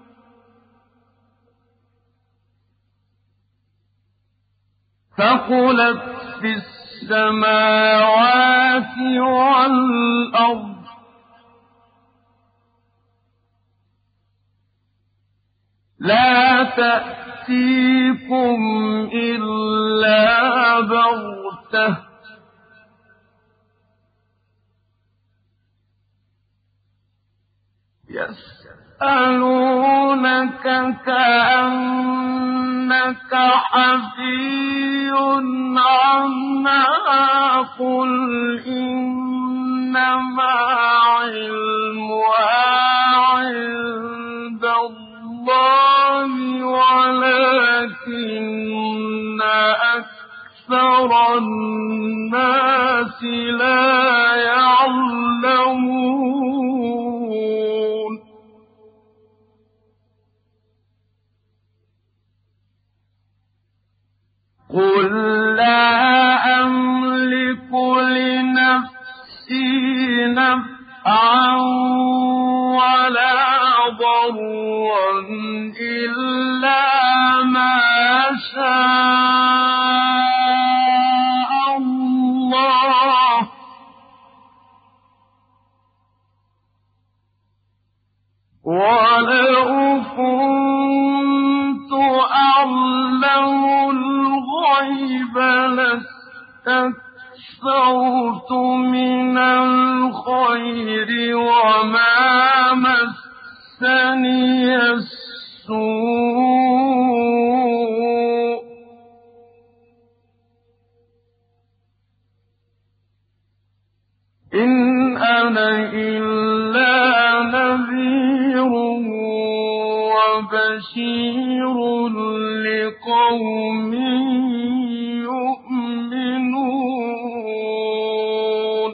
ثقلت في السماوات والأرض لا تأتيكم إلا بغتة يسألونك كأنك حفي عنها قل إنما علمها عند الله ولكن أكثر الناس لا يعلمون قل لا أملك لنفسي نفعا ولا ضرا إلا ما شاء الله ولو كنت أعلم الغيب بل استكثرت من الخير وما مسني السوء إن أنا إلا نذير وبشير لقوم يؤمنون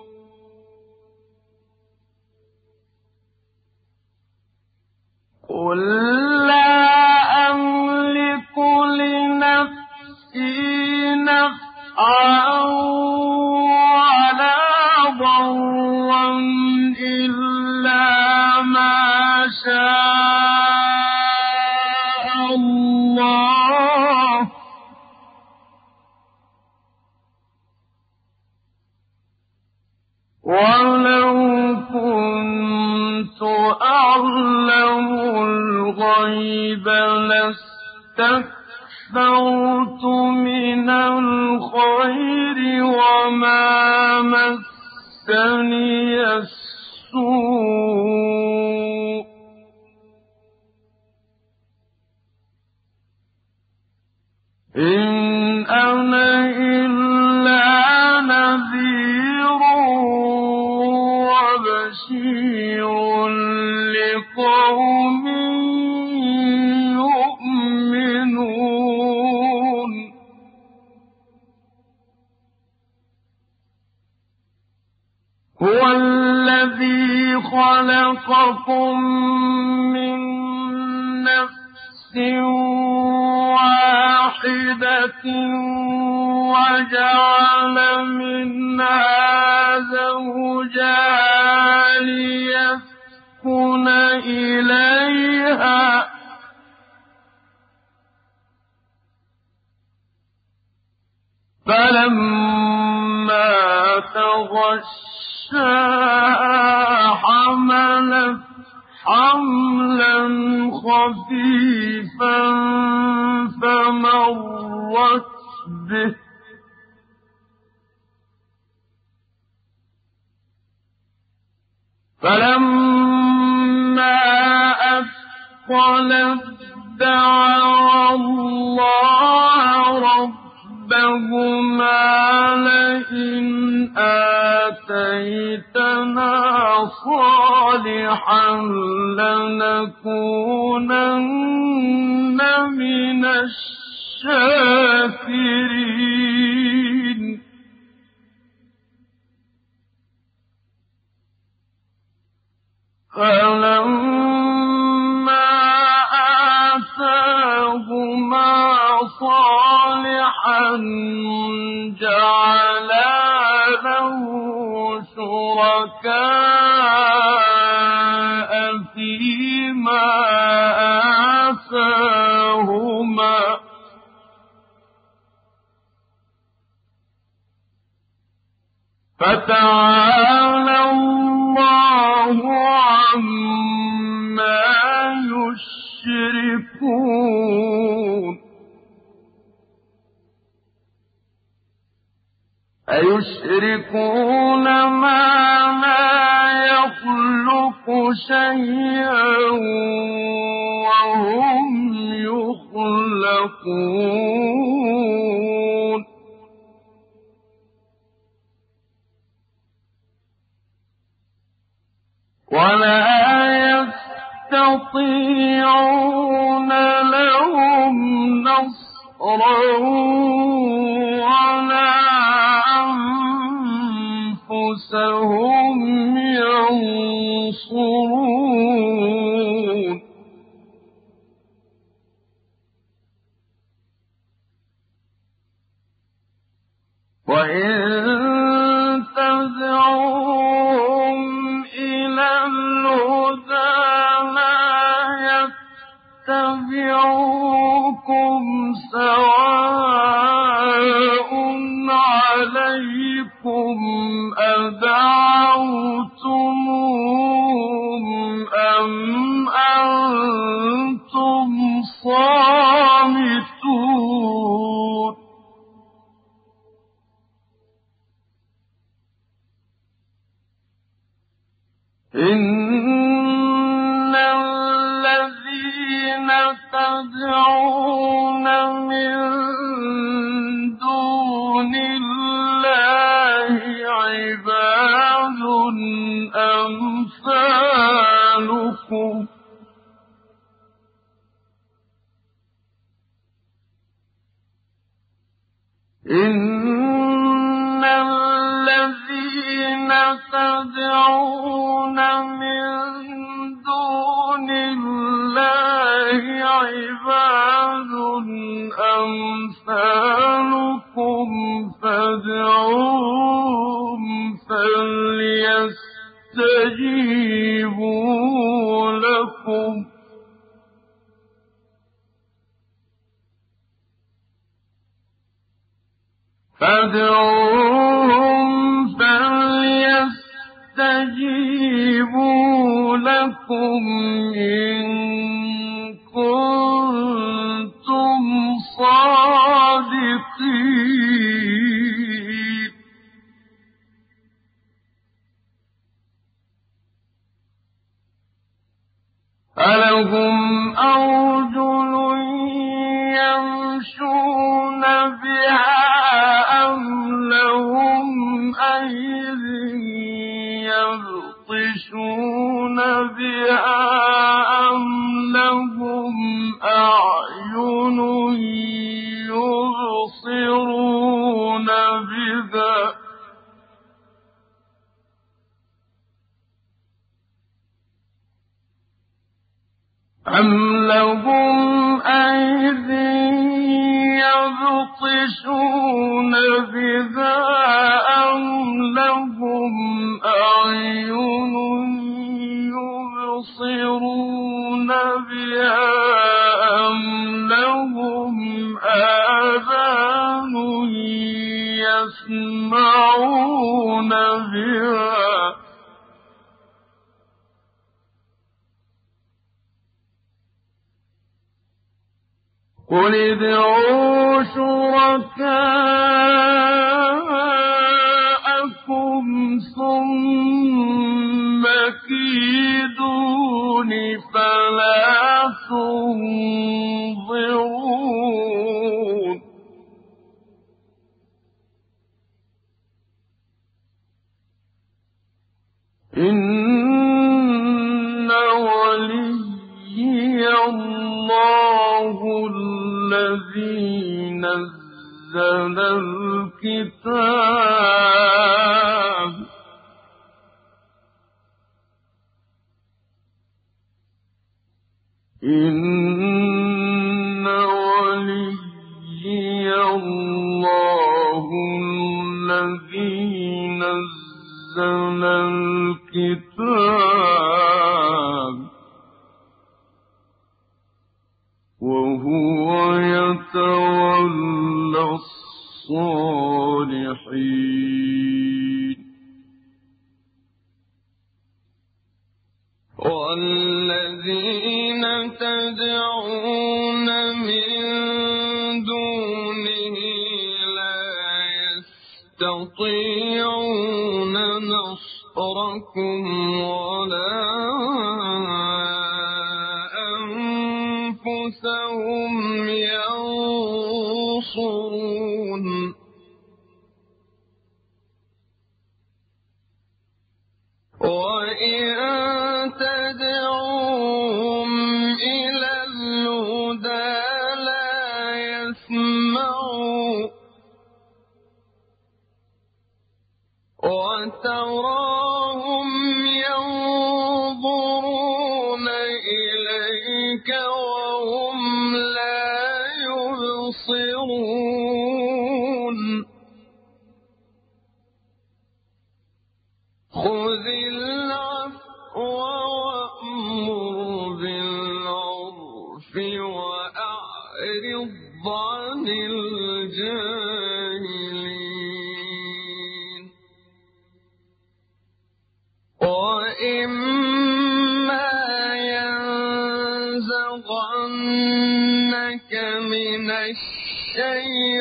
قل لا أملك لنفسي نفعا ولا ضرا إلا ما شاء الله ولو كنت أعلم الغيب لاستكثرت من الخير وما مسني السوء إن أنا إلا نذير وبشير لقوم يؤمنون هو الذي خلقكم من نفس واحدة وجعل منها زوجها ليسكن إليها فلما تغشاها حملت حملا خفيفا فمرت به فلما أثقلت دعوا الله ربهما لئن آتيتنا صالحا لنكونن من الشاكرين فلما آتاهما صالحا جعلا له شركاء فيما آتاهما فتعالى الله عما يشركون أيشركون ما لا يخلق شيئا وهم يخلقون ولا يستطيعون لهم نصرا ولا أنفسهم ينصرون وإن تدعوهم إلى الهدى لا يتبعوكم سواء عليكم أدعوتموهم أم أنتم صامتون إن الذين تدعون من دون الله عباد أمثالكم إن الذين تدعون من دون الله عباد أمثالكم فادعوهم فليستجيبوا لكم إن كنتم صادقين ألهم أرجل يمشون بها أم لهم أيد يبطشون بها أم لهم أعين يبصرون بها أم لهم أيد يبطشون بها أم لهم أعين يبصرون بها أم لهم آذان يسمعون بها قل ادعوا شركاءكم ثم كيدون فلا تنظرون إن وليي الله الذي نزل الكتاب إن وليي الله الذي نزل الكتاب وهو يتولى الصالحين والذين تدعون من دونه لا يستطيعون نصركم ولا أنفسهم ينصرون وإن تدعوهم إلى الهدى لا يسمعوا وتراهم ينظرون إليك وهم لا يبصرون خذ العفو وأمر بالعرف وأعرض عن الجاهلين وإما ينزغنك من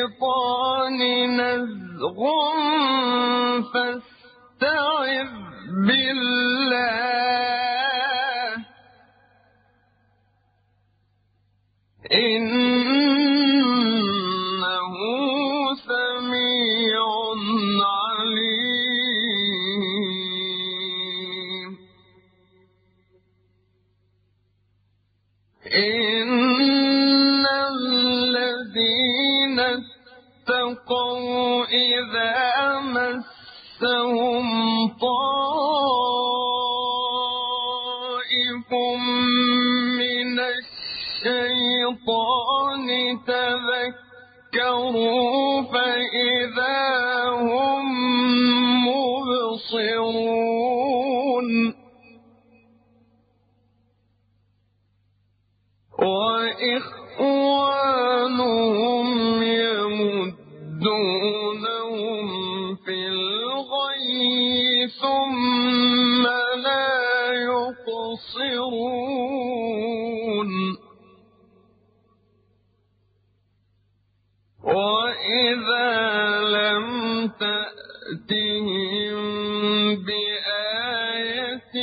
الشيطان نزغ فاستعذ بالله إنه سميع عليم إن الذين اتقوا إذا مسهم طائف من الشيطان تذكروا فإذا هم مبصرون وإخوانهم يمدونهم في الغي ثم لا يقصرون وإذا لم تأتهم بآية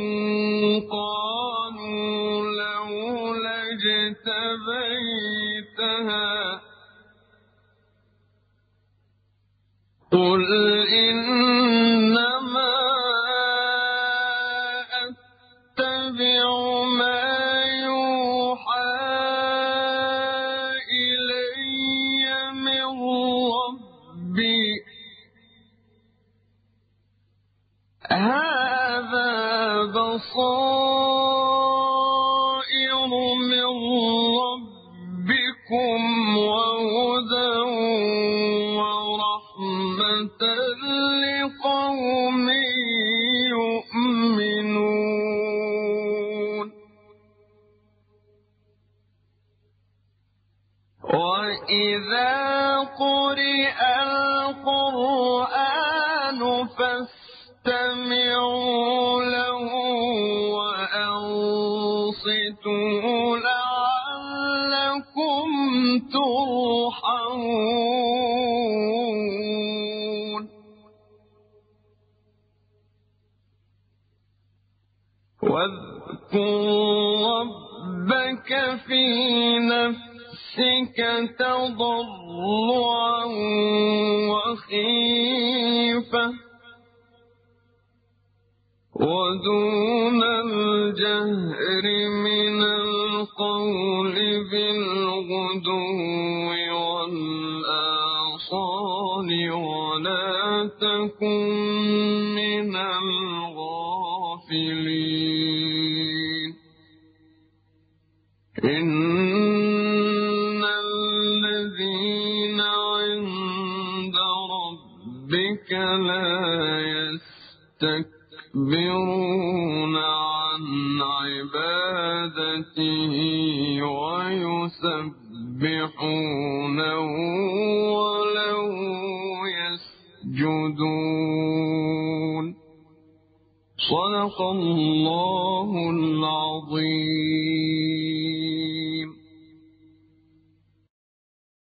قالوا لولا اجتبيتها قل إنما أتبع ما يوحى إلي من ربي هذا بصائر من ربكم وهدى ورحمة لقوم يؤمنون وإذا قرئ القرآن فاستمعوا له وأنصتوا لعلكم ترحمون واذكر ربك في نفسك تضرعا وخيفة ودون الجهر من القول بالغدو والآصال ولا تكن من الغافلين إن الذين عند ربك لا يستكبرون عن عبادته ويسبحونه وله يسجدون صدق الله العظيم